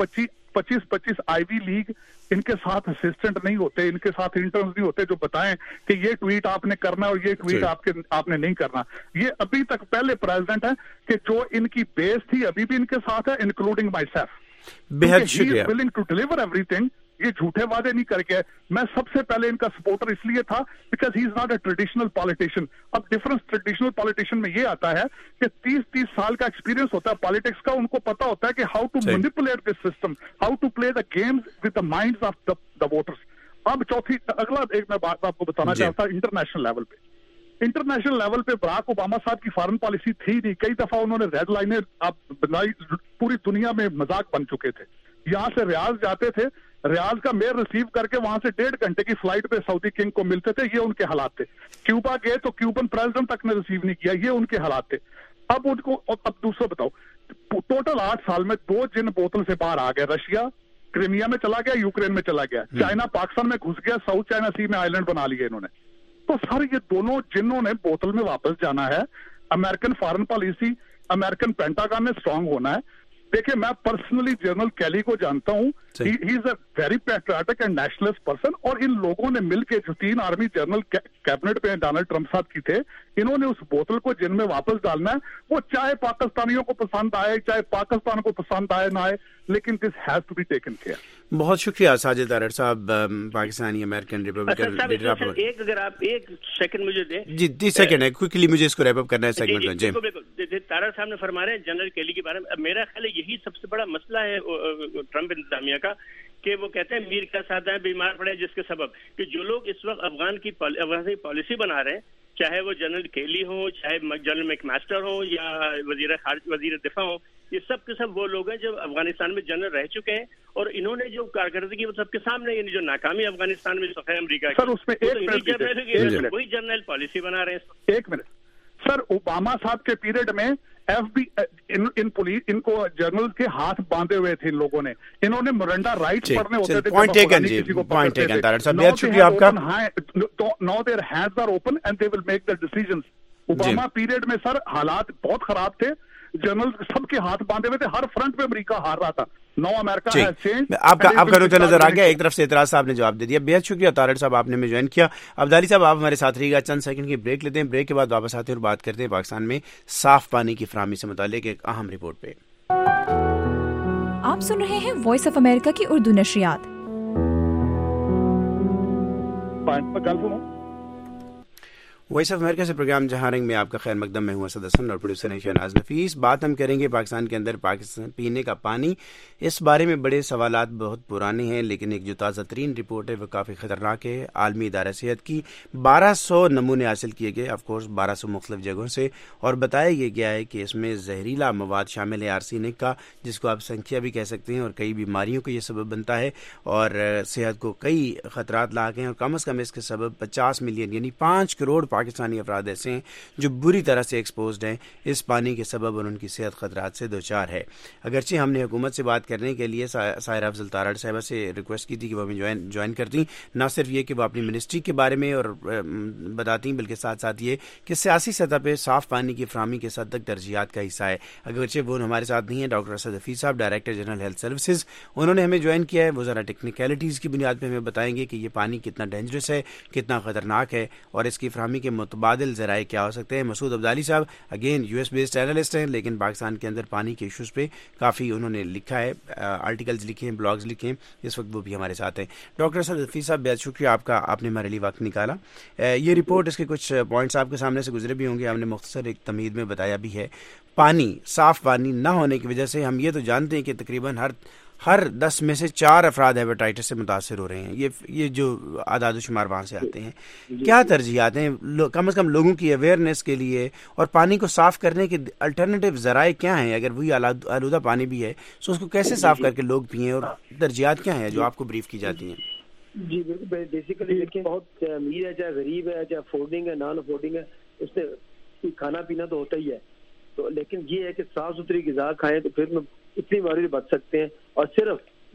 25 آئی وی لیگ ان کے ساتھ اسسٹنٹ نہیں ہوتے, ان کے ساتھ انٹرنز نہیں ہوتے جو بتائیں کہ یہ ٹویٹ آپ نے کرنا اور یہ ٹویٹ آپ نے نہیں کرنا. یہ ابھی تک پہلے پریزیڈنٹ ہیں کہ جو ان کی بیس تھی ابھی بھی ان کے ساتھ ہے, انکلوڈنگ مائی سیلف. بہت شکریہ. Willing to deliver everything, یہ جھوٹے وعدے نہیں کر کے. میں سب سے پہلے ان کا سپورٹر اس لیے تھا because he is not a traditional politician. اب ڈفرنس ٹریڈیشنل پالیٹیشین میں یہ آتا ہے کہ 30 سال کا ایکسپیرینس ہوتا ہے پالیٹکس کا, ان کو پتا ہوتا ہے کہ how to manipulate this system, how to play the games with the minds of the voters. اب اگلا ایک میں بات آپ کو بتانا چاہتا ہوں, انٹرنیشنل لیول پہ. انٹرنیشنل لیول پہ براک اوباما صاحب کی فارن پالیسی تھی نہیں. کئی دفعہ انہوں نے ریڈ لائنیں پوری دنیا میں مذاق بن چکے تھے. یہاں سے ریاض جاتے تھے, ریاض کا میئر ریسیو کر کے وہاں سے 1.5 گھنٹے کی فلائٹ پہ سعودی کنگ کو ملتے تھے. یہ ان کے حالات تھے. کیوبا گئے تو کیوبن پریزیڈنٹ تک نے ریسیو نہیں کیا. یہ ان کے حالات تھے. اب ان کو اب دوسرا بتاؤ, ٹوٹل 8 سال میں 2 جن بوتل سے باہر آ گئے. رشیا کرائمیا میں چلا گیا, یوکرین میں چلا گیا, چائنا پاکستان میں گھس گیا, ساؤتھ چائنا سی میں آئیلینڈ بنا لیے انہوں نے. تو سر یہ دونوں جنوں نے بوتل میں واپس جانا ہے. American foreign policy, American Pentagon نے اسٹرانگ ہونا ہے. دیکھیں میں پرسنلی جنرل کیلی کو جانتا ہوں, he is a very patriotic and nationalist person. اور ان لوگوں نے مل کے جو 3 آرمی جنرل کیبنٹ پہ ڈونلڈ ٹرمپ صاحب کی تھے, انہوں نے اس بوتل کو جن میں واپس ڈالنا ہے. وہ چاہے پاکستانیوں کو پسند آئے, چاہے پاکستان کو پسند آئے نہ آئے, لیکن this has to be taken care. بہت شکریہ ساجد تارڑ صاحب, پاکستانی امریکن ریپبلکن لیڈر. ایک اگر آپ 1 سیکنڈ مجھے دیں. جی 30 سیکنڈ ہے, کوئکلی مجھے اس کو ریپ اپ کرنا ہے سیگمنٹ میں. جی بالکل, تارڑ صاحب نے فرما رہے ہیں جنرل کیلی کے بارے میں. میرا خیال ہے یہی سب سے بڑا مسئلہ ہے ٹرمپ انتظامیہ کا, کہ وہ کہتے ہیں میر کا سادہ ہے بیمار پڑے, جس کے سبب کہ جو لوگ اس وقت افغان کی پالیسی بنا رہے ہیں, چاہے وہ جنرل کیلی ہو, چاہے جنرل میک ماسٹر ہو, یا وزیر دفاع ہو, یہ سب کے سب وہ لوگ ہیں جو افغانستان میں جنرل رہ چکے ہیں اور انہوں نے جو کارکردگی وہ سب کے سامنے، یعنی جو ناکامی افغانستان میں ہے امریکہ کی، اس میں وہی جنرل پالیسی بنا رہے ہیں. ایک منٹ سر، اوباما صاحب کے پیریڈ میں ان کو جنرل کے ہاتھ باندھے ہوئے تھے ان لوگوں نے، انہوں نے مرنڈا رائٹس پڑھنے ہوتے تھے. Now their hands are open and they will make the decisions. Obama period میں سر حالات بہت خراب تھے، جنرل سب کے ہاتھ باندھے ہوئے تھے، ہر فرنٹ پہ امریکہ ہار رہا تھا. No America has changed. آپ کا نقطہ نظر آ گیا. ایک طرف سے اعتراض صاحب نے جواب دے دیا. بہت شکریہ طارق صاحب، آپ نے ہمیں جوائن کیا. عبدالی صاحب آپ ہمارے ساتھ رہیے گا، چند سیکنڈ کی بریک لیتے ہیں، بریک کے بعد واپس آتے ہیں اور بات کرتے ہیں پاکستان میں صاف پانی کی فراہمی سے متعلق ایک اہم رپورٹ پہ. آپ سن رہے ہیں وائس آف امریکہ کی اردو نشریات. وائس آف امریکہ سے پروگرام جہاں رنگ میں آپ کا خیر مقدم. میں ہوں اسد حسن اور پروڈیوسر ہیں شہناز نفیس. بات ہم کریں گے پاکستان کے اندر پاکستان پینے کا پانی. اس بارے میں بڑے سوالات بہت پرانے ہیں، لیکن ایک جو تازہ ترین رپورٹ ہے وہ کافی خطرناک ہے. عالمی ادارہ صحت کی 1200 نمونے حاصل کیے گئے، آف کورس 1200 مختلف جگہوں سے، اور بتایا یہ گیا ہے کہ اس میں زہریلا مواد شامل ہے، آرسینک کا، جس کو آپ سنکھیا بھی کہہ سکتے ہیں، اور کئی بیماریوں کو یہ سبب بنتا ہے اور صحت کو کئی خطرات لاحق ہیں. اور کم از کم اس کے سبب 50 ملین یعنی 5 کروڑ پاکستانی افراد ایسے ہیں جو بری طرح سے ایکسپوزڈ ہیں اس پانی کے سبب، اور ان کی صحت خطرات سے دوچار ہے. اگرچہ ہم نے حکومت سے بات کرنے کے لیے سائرہ افضل تارڑ صاحبہ سے ریکویسٹ کی تھی کہ وہ ہمیں جوائن کرتی، نہ صرف یہ کہ وہ اپنی منسٹری کے بارے میں اور بتاتی، بلکہ ساتھ ساتھ یہ کہ سیاسی سطح پہ صاف پانی کی فراہمی کے ساتھ تک ترجیحات کا حصہ ہے. اگرچہ وہ ہمارے ساتھ نہیں ہیں. ڈاکٹر اسد حفیظ صاحب، ڈائریکٹر جنرل ہیلتھ سروسز، انہوں نے ہمیں جوائن کیا ہے. وہ ذرا ٹیکنیکلٹیز کی بنیاد پہ ہمیں بتائیں گے کہ یہ پانی کتنا ڈینجرس ہے، کتنا خطرناک ہے، اور اس کی فراہمی کے متبادل ذرائع کیا ہو سکتے ہیں. مسعود عبدالی صاحب again U S based analyst ہیں، لیکن پاکستان کے اندر پانی کے ایشوز پہ کافی انہوں نے لکھا ہے، آرٹیکلز لکھے ہیں، بلاگز لکھے ہیں. اس وقت وہ بھی ہمارے ساتھ ہیں. ڈاکٹر اسد حفیظ صاحب، بہت شکریہ آپ کا، آپ نے ہمارے لیے وقت نکالا. یہ رپورٹ، اس کے کچھ پوائنٹس آپ کے سامنے سے گزرے بھی ہوں گے، ہم نے مختصر ایک تمہید میں بتایا بھی ہے. پانی، صاف پانی نہ ہونے کی وجہ سے ہم یہ تو جانتے ہیں کہ تقریباً ہر 10 میں سے 4 افراد ہیپاٹائٹس سے متاثر ہو رہے ہیں. یہ جو اعداد و شمار وہاں سے آتے ہیں. کیا ترجیحات ہیں کم از کم لوگوں کی اویئرنیس کے لیے، اور پانی کو صاف کرنے کے الٹرنیٹیو ذرائع کیا ہیں؟ اگر وہی آلودہ پانی بھی ہے تو اس کو کیسے صاف کر کے لوگ پئیں، اور ترجیحات کیا ہیں جو آپ کو بریف کی جاتی ہیں؟ جی بالکل. بیسیکلی دیکھیں، بہت امیر ہے، چاہے غریب ہے، چاہے افورڈنگ ہے، نان افورڈنگ ہے، اس سے کھانا پینا تو ہوتا ہی ہے. تو لیکن یہ ہے کہ صاف ستھری غذا کھائیں تو پھر اتنی بیماری بچ سکتے ہیں. اور صرف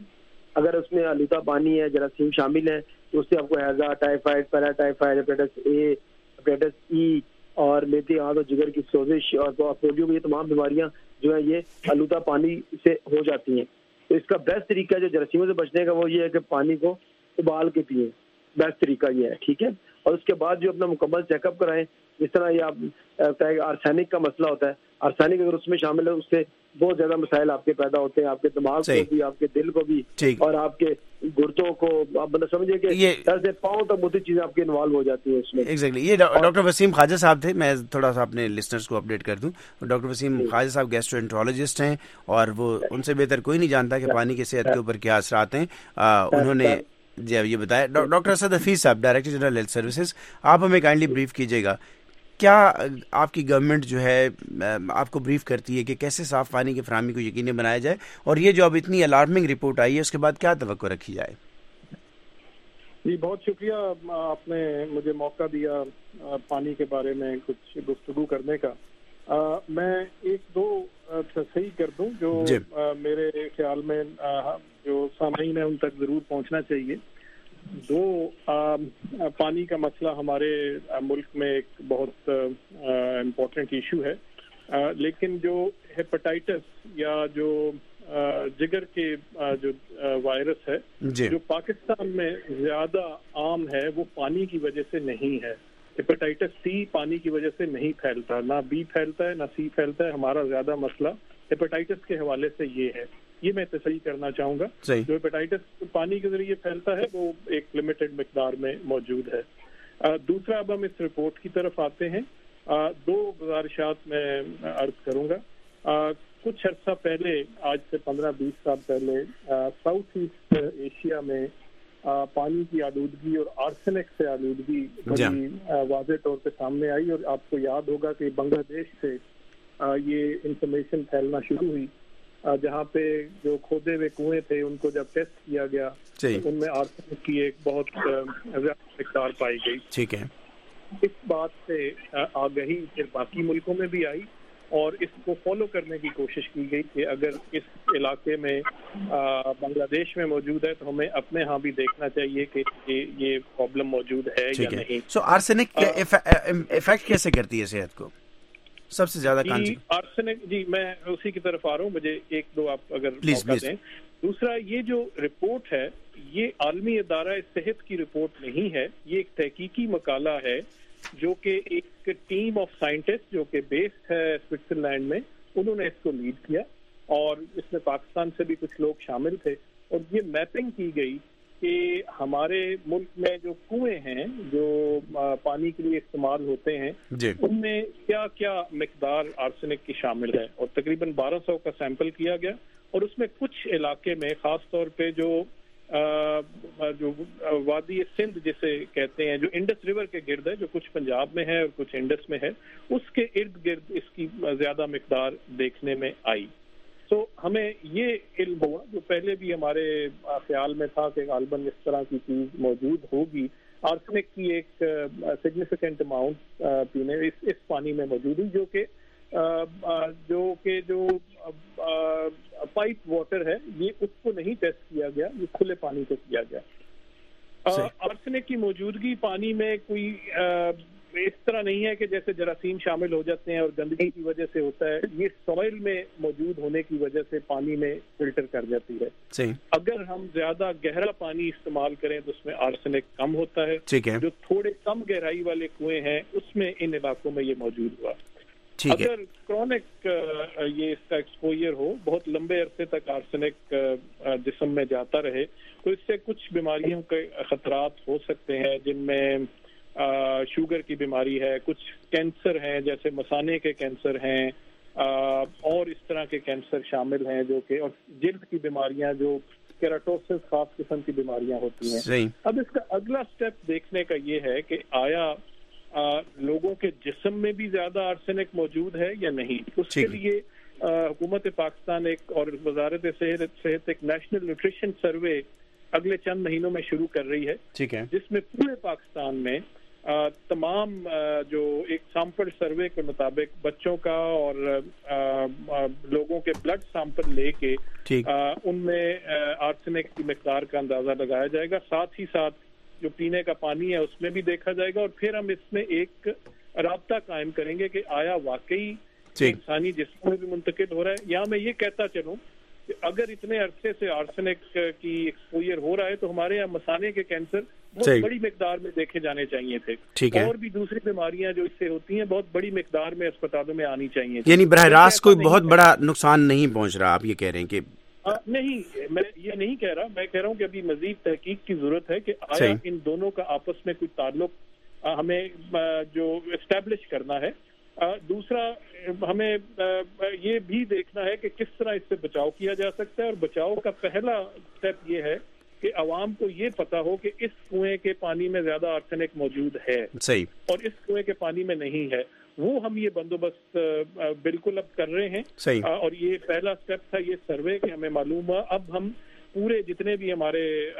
اگر اس میں آلودہ پانی ہے، جراثیم شامل ہیں، تو اس سے آپ کو ہیضہ، typhoid, paratyphoid, hepatitis A, hepatitis E, اور لیتی ہاتھ اور جگر کی سوزش اور پولیو، یہ تمام بیماریاں جو ہیں یہ آلودہ پانی سے ہو جاتی ہیں. تو اس کا بیسٹ طریقہ جو جراثیموں سے بچنے کا وہ یہ ہے کہ پانی کو ابال کے پئیں. بیسٹ طریقہ یہ ہے، ٹھیک ہے. اور اس کے بعد جو اپنا مکمل چیک اپ کرائیں. جس طرح یہ آپ آرسینک کا مسئلہ ہوتا ہے، آرسینک اگر اس میں شامل ہے اس سے بہت زیادہ مسائل آپ کے پیدا ہوتے ہیں، آپ کے دماغ کو بھی، آپ کے دل کو بھی، اور آپ کے گردوں کو. آپ مطلب سمجھے کہ سر سے پاؤں تک بہت سی چیزیں آپ کی انوالو ہو جاتی ہیں اس میں. ایگزیکٹلی. یہ ڈاکٹر وسیم خواجہ صاحب تھے. میں تھوڑا سا اپنے لسنرز کو اپڈیٹ کر دوں. ڈاکٹر وسیم خواجہ صاحب گیسٹرو-انٹرولوجسٹ ہیں، اور وہ ان سے بہتر کوئی نہیں جانتا کہ پانی کی صحت کے اوپر کیا اثرات ہیں. انہوں نے جی یہ بتایا. ڈاکٹر اسد حفیظ صاحب، ڈائریکٹر جنرل ہیلتھ سروسز، آپ ہمیں کائنڈلی بریف کیجیے گا. کیا آپ کی گورنمنٹ جو ہے آپ کو بریف کرتی ہے کہ کیسے صاف پانی کی فراہمی کو یقینی بنایا جائے، اور یہ جو اب اتنی الارمنگ رپورٹ آئی ہے اس کے بعد کیا توقع رکھی جائے؟ جی بہت شکریہ، آپ نے مجھے موقع دیا پانی کے بارے میں کچھ گفتگو کرنے کا. میں ایک دو تصحیح کر دوں جو میرے خیال میں جو سامعین ہیں ان تک ضرور پہنچنا چاہیے. پانی کا مسئلہ ہمارے ملک میں ایک بہت امپورٹنٹ ایشو ہے، لیکن جو ہیپاٹائٹس یا جو جگر کے جو وائرس ہے جو پاکستان میں زیادہ عام ہے وہ پانی کی وجہ سے نہیں ہے. ہیپاٹائٹس سی پانی کی وجہ سے نہیں پھیلتا، نہ بی پھیلتا ہے نہ سی پھیلتا ہے. ہمارا زیادہ مسئلہ ہیپاٹائٹس کے حوالے سے یہ ہے. یہ میں تصحیح کرنا چاہوں گا. جو ہیپاٹائٹس پانی کے ذریعے پھیلتا ہے وہ ایک لمیٹڈ مقدار میں موجود ہے. دوسرا، اب ہم اس رپورٹ کی طرف آتے ہیں. 2 گزارشات میں عرض کروں گا. کچھ عرصہ پہلے، آج سے 15-20 سال پہلے، ساؤتھ ایسٹ ایشیا میں پانی کی آلودگی اور آرسینک سے آلودگی بڑی واضح طور پہ سامنے آئی، اور آپ کو یاد ہوگا کہ بنگلہ دیش سے یہ انفارمیشن پھیلنا شروع ہوئی جہاں پہ جو کھودے ہوئے کنویں تھے ان کو جب ٹیسٹ کیا گیا ان میں آرسینک کی ایک بہت زیادہ مقدار پائی گئی. ٹھیک ہے. اس بات سے آگہی پھر باقی ملکوں میں بھی آئی اور اس کو فالو کرنے کی کوشش کی گئی کہ اگر اس علاقے میں بنگلہ دیش میں موجود ہے تو ہمیں اپنے ہاں بھی دیکھنا چاہیے کہ یہ پرابلم موجود ہے یا نہیں. سو آرسینک افیکٹ کیسے کرتی ہے صحت کو سب سے زیادہ؟ آرسینک جی میں اسی کی طرف آ رہا ہوں, مجھے ایک دو آپ اگر موقع دیں. دوسرا, یہ جو رپورٹ ہے یہ عالمی ادارہ صحت کی رپورٹ نہیں ہے, یہ ایک تحقیقی مقالہ ہے جو کہ ایک ٹیم آف سائنٹسٹ جو کہ بیسڈ ہے سوئٹزرلینڈ میں, انہوں نے اس کو لیڈ کیا اور اس میں پاکستان سے بھی کچھ لوگ شامل تھے. اور یہ میپنگ کی گئی کہ ہمارے ملک میں جو کنویں ہیں جو پانی کے لیے استعمال ہوتے ہیں ان میں کیا کیا مقدار آرسینک کی شامل ہے, اور تقریباً 1200 کا سیمپل کیا گیا. اور اس میں کچھ علاقے میں خاص طور پہ جو وادی سندھ جسے کہتے ہیں, جو انڈس ریور کے گرد ہے, جو کچھ پنجاب میں ہے اور کچھ انڈس میں ہے, اس کے ارد گرد اس کی زیادہ مقدار دیکھنے میں آئی. تو ہمیں یہ علم ہوا جو پہلے بھی ہمارے خیال میں تھا کہ غالباً اس طرح کی چیز موجود ہوگی. آرسینک کی ایک سگنیفیکنٹ اماؤنٹ پینے اس پانی میں موجود ہے جو پائپ واٹر ہے, یہ اس کو نہیں ٹیسٹ کیا گیا, یہ کھلے پانی کو کیا گیا. آرسینک کی موجودگی پانی میں کوئی اس طرح نہیں ہے کہ جیسے جراثیم شامل ہو جاتے ہیں اور گندگی کی وجہ سے ہوتا ہے, یہ سوائل میں موجود ہونے کی وجہ سے پانی میں فلٹر کر جاتی ہے. اگر ہم زیادہ گہرا پانی استعمال کریں تو اس میں آرسینک کم ہوتا ہے. جو تھوڑے کم گہرائی والے کنویں ہیں اس میں ان علاقوں میں یہ موجود ہوا. اگر کرونک یہ اس کا ایکسپوجر ہو, بہت لمبے عرصے تک آرسینک جسم میں جاتا رہے, تو اس سے کچھ بیماریوں کے خطرات ہو سکتے ہیں, جن میں شوگر کی بیماری ہے, کچھ کینسر ہیں جیسے مثانے کے کینسر ہیں, اور اس طرح کے کینسر شامل ہیں جو کہ, اور جلد کی بیماریاں جو کیراٹوسس خاص قسم کی بیماریاں ہوتی ہیں. اب اس کا اگلا سٹیپ دیکھنے کا یہ ہے کہ آیا لوگوں کے جسم میں بھی زیادہ آرسینک موجود ہے یا نہیں. اس کے لیے حکومت پاکستان اور وزارت صحت ایک نیشنل نیوٹریشن سروے اگلے چند مہینوں میں شروع کر رہی ہے, جس میں پورے پاکستان میں تمام جو ایک سیمپل سروے کے مطابق بچوں کا اور لوگوں کے بلڈ سیمپل لے کے ان میں آرسینک کی مقدار کا اندازہ لگایا جائے گا. ساتھ ہی ساتھ جو پینے کا پانی ہے اس میں بھی دیکھا جائے گا, اور پھر ہم اس میں ایک رابطہ قائم کریں گے کہ آیا واقعی انسانی جسم میں بھی منتقل ہو رہا ہے. یا میں یہ کہتا چلوں کہ اگر اتنے عرصے سے آرسینک کی ایکسپوجر ہو رہا ہے تو ہمارے یہاں مثانے کے کینسر بہت بڑی مقدار میں دیکھے جانے چاہیے تھے, اور بھی دوسری بیماریاں جو اس سے ہوتی ہیں بہت بڑی مقدار میں اسپتالوں میں آنی چاہیے. یعنی براہ راست کوئی بہت بڑا نقصان نہیں پہنچ رہا, آپ یہ کہہ رہے ہیں کہ نہیں, میں یہ نہیں کہہ رہا, میں کہہ رہا ہوں کہ ابھی مزید تحقیق کی ضرورت ہے کہ آیا ان دونوں کا آپس میں کوئی تعلق ہمیں جو اسٹیبلش کرنا ہے. دوسرا ہمیں یہ بھی دیکھنا ہے کہ کس طرح اس سے بچاؤ کیا جا سکتا ہے, اور بچاؤ کا پہلا سٹیپ یہ ہے کہ عوام کو یہ پتا ہو کہ اس کنویں کے پانی میں زیادہ آرسینک موجود ہے اور اس کنویں کے پانی میں نہیں ہے. وہ ہم یہ بندوبست بالکل اب کر رہے ہیں, اور یہ پہلا سٹیپ تھا یہ سروے کہ ہمیں معلوم ہوا. اب ہم پورے جتنے بھی ہمارے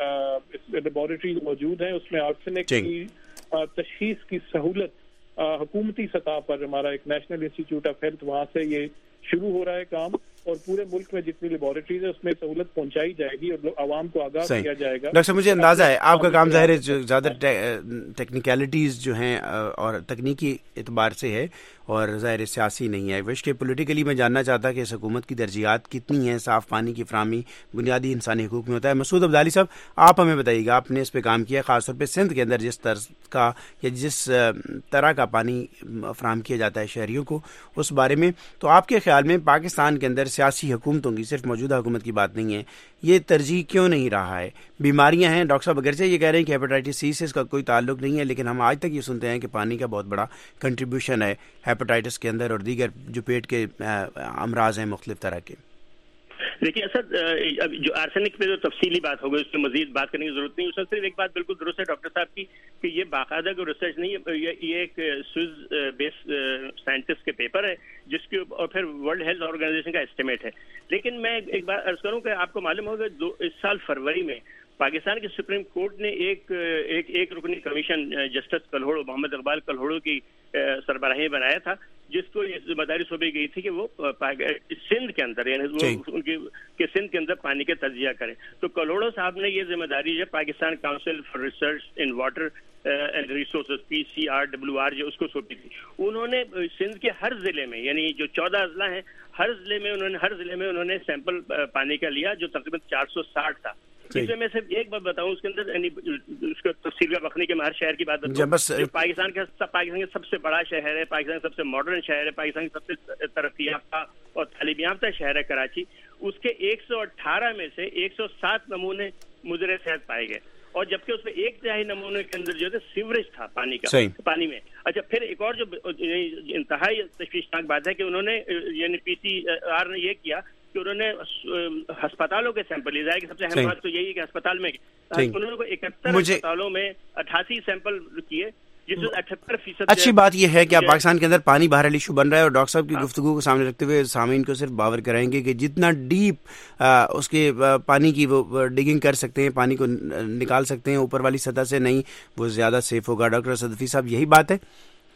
لیبارٹریز موجود ہیں اس میں آرسینک کی تشخیص کی سہولت حکومتی سطح پر, ہمارا ایک نیشنل انسٹیٹیوٹ آف ہیلتھ, وہاں سے یہ شروع ہو رہا ہے کام, اور پورے ملک میں جتنی لیبارٹریز ہیں اس میں سہولت پہنچائی جائے گی اور عوام کو آگاہ کیا جائے گا. ڈاکٹر صاحب مجھے اندازہ ہے آپ کا کام ظاہر ہے زیادہ ٹیکنیکلٹیز جو ہیں اور تکنیکی اعتبار سے ہے اور ظاہر سیاسی نہیں ہے. وش کے پولیٹیکلی میں جاننا چاہتا کہ اس حکومت کی ترجیحات کتنی ہیں, صاف پانی کی فراہمی بنیادی انسانی حقوق میں ہوتا ہے. مسعود عبدالی صاحب آپ ہمیں بتائیے گا, آپ نے اس پہ کام کیا خاص طور پہ سندھ کے اندر جس طرز کا یا جس طرح کا پانی فراہم کیا جاتا ہے شہریوں کو, اس بارے میں تو آپ کے خیال میں پاکستان کے اندر سیاسی حکومتوں کی, صرف موجودہ حکومت کی بات نہیں ہے, یہ ترجیح کیوں نہیں رہا ہے؟ بیماریاں ہیں ڈاکٹر صاحب اگرچہ یہ کہہ رہے ہیں کہ ہیپاٹائٹس سی سے اس کا کوئی تعلق نہیں ہے, لیکن ہم آج تک یہ سنتے ہیں کہ پانی کا بہت بڑا کنٹریبیوشن ہے ہیپاٹائٹس کے اندر اور دیگر جو پیٹ کے امراض ہیں مختلف طرح کے. دیکھیے اسد، جو آرسینک پہ جو تفصیلی بات ہوگی اس پہ مزید بات کرنے کی ضرورت نہیں. اس میں صرف ایک بات بالکل درست ہے ڈاکٹر صاحب کی کہ یہ باقاعدہ کوئی ریسرچ نہیں ہے، یہ ایک سوئز بیس سائنٹسٹ کے پیپر ہے جس کے اور پھر ورلڈ ہیلتھ آرگنائزیشن کا اسٹیمیٹ ہے. لیکن میں ایک بات عرض کروں کہ آپ کو معلوم ہوگا اس سال فروری میں پاکستان کی سپریم کورٹ نے ایک رکنی کمیشن جسٹس کلہوڑو، محمد اقبال کلہوڑو کی سربراہی بنایا تھا، جس کو یہ ذمہ داری سونپی گئی تھی کہ وہ سندھ کے اندر یعنی ان کے سندھ کے اندر پانی کا تجزیہ کریں. تو کلہوڑو صاحب نے یہ ذمہ داری جو Pakistan council for research in water and resources PCRWR جو اس کو سونپی تھی. انہوں نے سندھ کے ہر ضلع میں یعنی جو 14 اضلاع ہیں ہر ضلع میں انہوں نے سیمپل پانی کا لیا جو تقریباً 460 تھا. اس میں صرف ایک بات بتاؤں اس کے اندر یعنی اس کو تفصیل کا بخنے کے ہر شہر کی بات بتاؤں. پاکستان کا سب سے بڑا شہر ہے، پاکستان کا سب سے ماڈرن شہر ہے، پاکستان کا سب سے ترقی یافتہ اور تعلیم یافتہ شہر ہے کراچی. اس کے 118 میں سے 107 نمونے مضر صحت پائے گئے اور جبکہ اس میں 1/3 نمونے کے اندر جو ہے سیوریج تھا پانی میں. اچھا پھر ایک اور جو انتہائی تشویشناک بات ہے کہ انہوں نے یعنی PCR نے یہ کیا کہ انہوں نے ہسپتالوں کے سیمپل لیے. ظاہر کہ سب سے اہم بات تو یہی ہے کہ ہسپتال میں انہوں نے 71 ہسپتالوں میں 88 سیمپل کیے جس میں 78%. اچھی بات یہ ہے کہ آپ پاکستان کے اندر پانی بہرحال ایشو بن رہا ہے اور ڈاکٹر صاحب کی گفتگو کو سامنے رکھتے ہوئے سامعین کو صرف باور کرائیں گے کہ جتنا ڈیپ اس کے پانی کی وہ ڈگنگ کر سکتے ہیں، پانی کو نکال سکتے ہیں اوپر والی سطح سے، نہیں وہ زیادہ سیف ہوگا. ڈاکٹر اسد حفیظ صاحب یہی بات ہے؟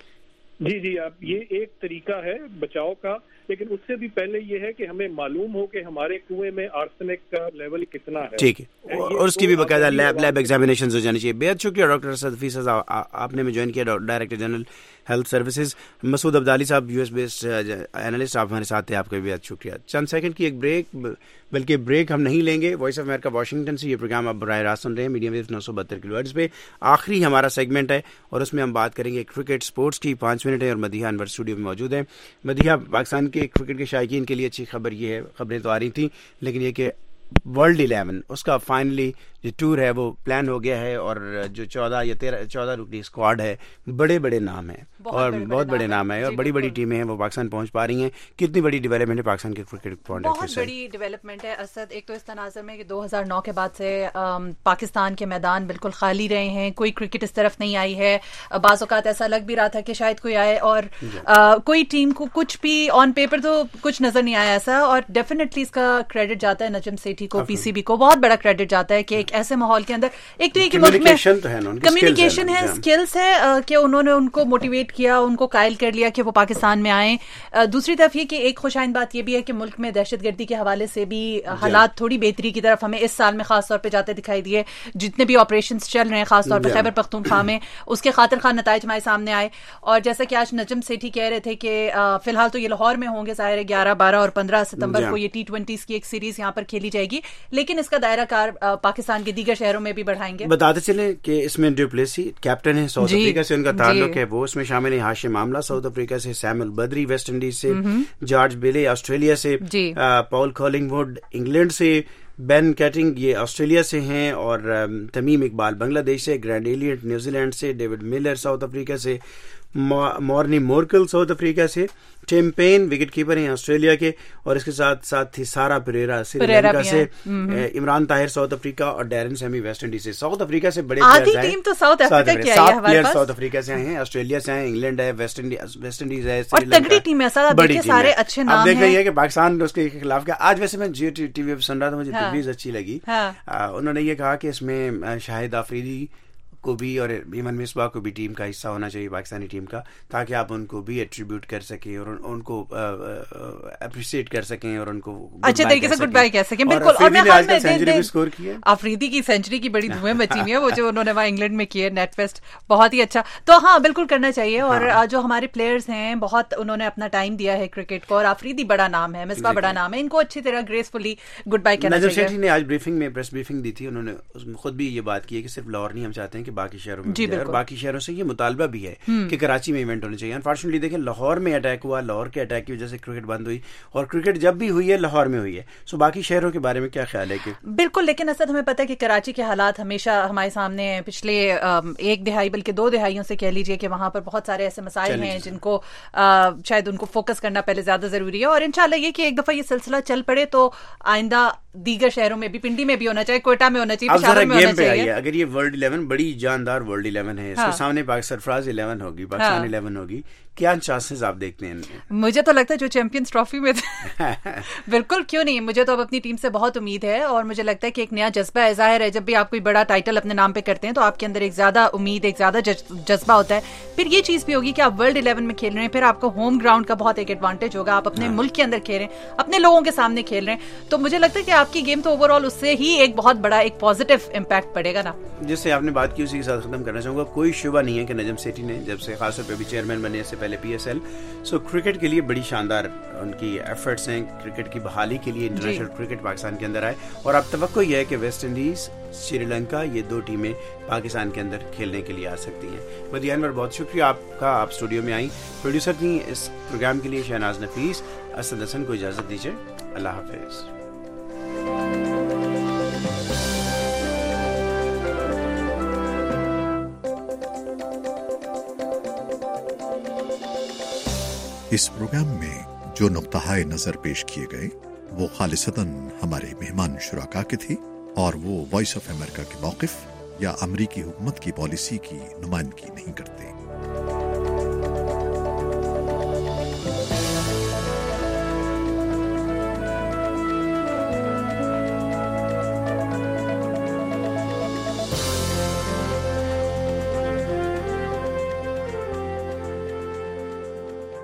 جی آپ یہ ایک طریقہ ہے بچاؤ کا، لیکن اس سے بھی پہلے یہ ہے کہ ہمیں معلوم ہو کہ ہمارے کنویں میں آرسینک کا لیول کتنا ہے. ٹھیک ہے، اور اس کی بھی باقاعدہ لیب ایگزامینیشن ہو جانی چاہیے. بہت شکریہ ڈاکٹر اسد حفیظ صاحب، آپ نے میں جوائن کیا director general health services. Masood Abdali صاحب US بیسڈ اینالسٹ، آپ ہمارے ساتھ ہیں، آپ کا بھی بہت شکریہ. چند سیکنڈ کی ایک بریک، بلکہ بریک ہم نہیں لیں گے. وائس آف امریکہ واشنگٹن سے یہ پروگرام آپ براہ راست سن رہے ہیں میڈیم ویو 972 کلو ہرٹز پہ. آخری ہمارا سیگمنٹ ہے اور اس میں ہم بات کریں گے کرکٹ سپورٹس کی. 5 منٹ ہے اور مدیحہ انور اسٹوڈیو میں موجود ہے. مدیحہ، پاکستان کے کرکٹ کے شائقین کے لیے اچھی خبر یہ ہے، خبریں تو آ رہی تھیں لیکن یہ کہ ورلڈ 11 اس کا فائنلی جو ٹور ہے وہ پلان ہو گیا ہے اور جو 14 رکنی اسکواڈ ہے، بڑے نام ہیں اور بہت بڑے نام ہیں اور بڑی ٹیمیں ہیں وہ پاکستان پہنچ پا رہی ہیں. کتنی بڑی ڈیولپمنٹ ہے پاکستان کے کرکٹ پوائنٹ آف ویو سے؟ بہت بڑی ڈیولپمنٹ ہے اسد. ایک تو اس تناظر میں کہ 2009 کے بعد سے پاکستان کے میدان بالکل خالی رہے ہیں، کوئی کرکٹ اس طرف نہیں آئی ہے. بعض اوقات ایسا لگ بھی رہا تھا کہ شاید کوئی آئے اور کوئی ٹیم کو کچھ بھی آن پیپر تو کچھ نظر نہیں آیا ایسا. اور ڈیفینیٹلی اس کا کریڈٹ جاتا ہے نجم سیٹھی کو، PCB کو بہت بڑا کریڈٹ جاتا ہے کہ ایک ایسے ماحول کے اندر ایک تو یہ کہ ملک میں کمیونیکیشن ہے، اسکلز ہے کہ انہوں نے ان کو موٹیویٹ کیا، ان کو قائل کر لیا کہ وہ پاکستان میں آئیں. دوسری طرف یہ کہ ایک خوش آئند بات یہ بھی ہے کہ ملک میں دہشت گردی کے حوالے سے بھی حالات تھوڑی بہتری کی طرف ہمیں اس سال میں خاص طور پہ جاتے دکھائی دیے. جتنے بھی آپریشنز چل رہے ہیں خاص طور پہ خیبر پختونخوا میں، اس کے خاطر خواہ نتائج ہمارے سامنے آئے. اور جیسا کہ آج نجم سیٹھی کہہ رہے تھے کہ فی الحال تو یہ لاہور میں ہوں گے، ظاہر ہے 11، 12 اور 15 ستمبر کو یہ T20s کی ایک سیریز یہاں پر کھیلی جائے گی، لیکن اس کا دائرہ کار پاکستان کے دیگر شہروں میں بھی بڑھائیں گے. بتاتے چلیں کہ اس میں ڈیوپلیسی کیپٹن ہے، ساؤتھ افریقہ سے ان کا تعلق ہے، وہ اس میں شامل ہیں. ہاشم عاملہ ساؤتھ افریقہ سے، سیمول بدری ویسٹ انڈیز سے، جارج بیلے آسٹریلیا سے، پال کالنگ ووڈ انگلینڈ سے، بین کیٹنگ یہ آسٹریلیا سے ہیں، اور تمیم اقبال بنگلہ دیش سے، گرینڈ ایلیٹ نیوزی لینڈ سے، ڈیوڈ ملر ساؤتھ افریقہ سے، مورنی مورکل ساؤتھ افریقہ سے، ٹیم پین وکٹ کیپر ہیں آسٹریلیا کے، اور اس کے ساتھ ہی سارا پریرا سری لنکا سے، عمران طاہر ساؤتھ افریقہ اور ڈیرن سیمی ویسٹ انڈیز سے. ساؤتھ افریقہ سے بڑے ساؤتھ پلیئر ساؤتھ افریقہ سے آئے ہیں، آسٹریلیا سے آئے، انگلینڈ ہے، ویسٹ انڈیز ہے، سری لنکا بڑی سارے اچھے نام. اب دیکھ رہی ہے کہ پاکستان اس کے خلاف کیا. آج ویسے میں جیو ٹی وی پہ سن رہا تھا، مجھے تجویز اچھی لگی. انہوں نے یہ کہا کہ اس میں شاہد آفریدی کو بھی اور ایمن مصباح کو بھی ٹیم کا حصہ ہونا چاہیے پاکستانی ٹیم کا، تاکہ آپ ان کو بھی ایٹریبیوٹ کر سکیں اور ان کو اپریشیٹ کر سکیں اور ان کو اچھے طریقے سے گڈ بائی کہہ سکیں. بالکل. اور میں خیال میں سینچری بھی اسکور کی ہے آفریدی کی، سینچری کی بڑی دھومیں مچی ہوئی ہیں وہ جو انہوں نے وہاں انگلینڈ میں کی ہے نیٹ فیسٹ، بہت ہی اچھا. تو ہاں بالکل کرنا چاہیے. اور جو ہمارے پلیئرز ہیں بہت انہوں نے اپنا ٹائم دیا ہے کرکٹ کو، اور آفریدی بڑا نام ہے، مصباح بڑا نام ہے، ان کو اچھی طرح گریسفلی گڈ بائی کہنا چاہیے. نجم سیٹھی نے آج بریفنگ میں پریس بریفنگ دی تھی، انہوں نے خود بھی یہ بات کی ہے کہ صرف لاہور نہیں، ہم چاہتے ہیں کہ کہ باقی شہروں میں بھی ہے، اور باقی شہروں سے یہ مطالبہ بھی ہے کہ کراچی میں ایونٹ ہونے چاہیے. انفارچونیٹلی دیکھیں لاہور میں اٹیک ہوا، لاہور کے اٹیک کی وجہ سے کرکٹ بند ہوئی، اور کرکٹ جب بھی ہوئی ہے لاہور میں ہوئی ہے. سو باقی شہروں کے بارے میں کیا خیال ہے؟ کہ بالکل، لیکن اسد ہمیں پتہ ہے کہ کراچی کے حالات ہمیشہ ہمارے سامنے ہیں، پچھلے ایک دہائی بلکہ 2 دہائیوں سے کہہ لیجیے کہ وہاں پر بہت سارے ایسے مسائل ہیں جن کو شاید ان کو فوکس کرنا پہلے زیادہ ضروری ہے، اور انشاءاللہ یہ کہ ایک دفعہ یہ سلسلہ چل پڑے تو آئندہ دیگر شہروں میں بھی، پنڈی میں بھی ہونا چاہیے، کوئٹہ میں ہونا چاہیے، پشاور میں ہونا چاہیے. اگر یہ ورلڈ 11 بڑی جاندار ورلڈ 11 ہے، اس کے سامنے سرفراز 11 ہوگی، پاکستان 11 ہوگی، کیا چانسز آپ دیکھتے ہیں؟ مجھے تو لگتا ہے جو چیمپئنز ٹرافی میں بالکل کیوں نہیں، مجھے تو اب اپنی ٹیم سے بہت امید ہے، اور مجھے لگتا ہے کہ ایک نیا جذبہ ہے. ظاہر ہے جب بھی آپ کوئی بڑا ٹائٹل اپنے نام پہ کرتے ہیں تو آپ کے اندر ایک زیادہ امید، ایک زیادہ جذبہ ہوتا ہے. پھر یہ چیز بھی ہوگی کہ آپ ورلڈ 11 میں کھیل رہے ہیں، پھر آپ کو ہوم گراؤنڈ کا بہت ایک ایڈوانٹیج ہوگا، آپ اپنے ملک کے اندر کھیل رہے ہیں، اپنے لوگوں کے سامنے کھیل رہے ہیں، تو مجھے لگتا ہے کہ آپ کی گیم تو اوور آل اس سے ہی ایک بہت بڑا ایک پازیٹیو امپیکٹ پڑے گا نا. جس سے آپ نے بات کی اسی کے ساتھ ختم کرنا چاہوں گا. کوئی شبہ نہیں ہے کہ نجم سیٹھی نے جب سے خاص طور پہ بھی چیئرمین بنے، اس سے پہلے PSL، سو کرکٹ کے لیے بڑی شاندار ان کی ایفرٹس ہیں کرکٹ کی بحالی کے لیے. انٹرنیشنل کرکٹ پاکستان کے اندر آئے، اور اب توقع یہ ہے کہ ویسٹ انڈیز، سری لنکا، یہ 2 ٹیمیں پاکستان کے اندر کھیلنے کے لیے آ سکتی ہیں. مدیہ انور، بہت شکریہ آپ کا، آپ اسٹوڈیو میں آئیں. پروڈیوسر تھیں اس پروگرام کے لیے شہناز نفیس. اسد حسن کو اجازت دیجیے، اللہ حافظ. اس پروگرام میں جو نقطۂ نظر پیش کیے گئے وہ خالصتاً ہمارے مہمان شرکا کے تھے، اور وہ وائس آف امریکہ کے موقف یا امریکی حکومت کی پالیسی کی نمائندگی نہیں کرتے.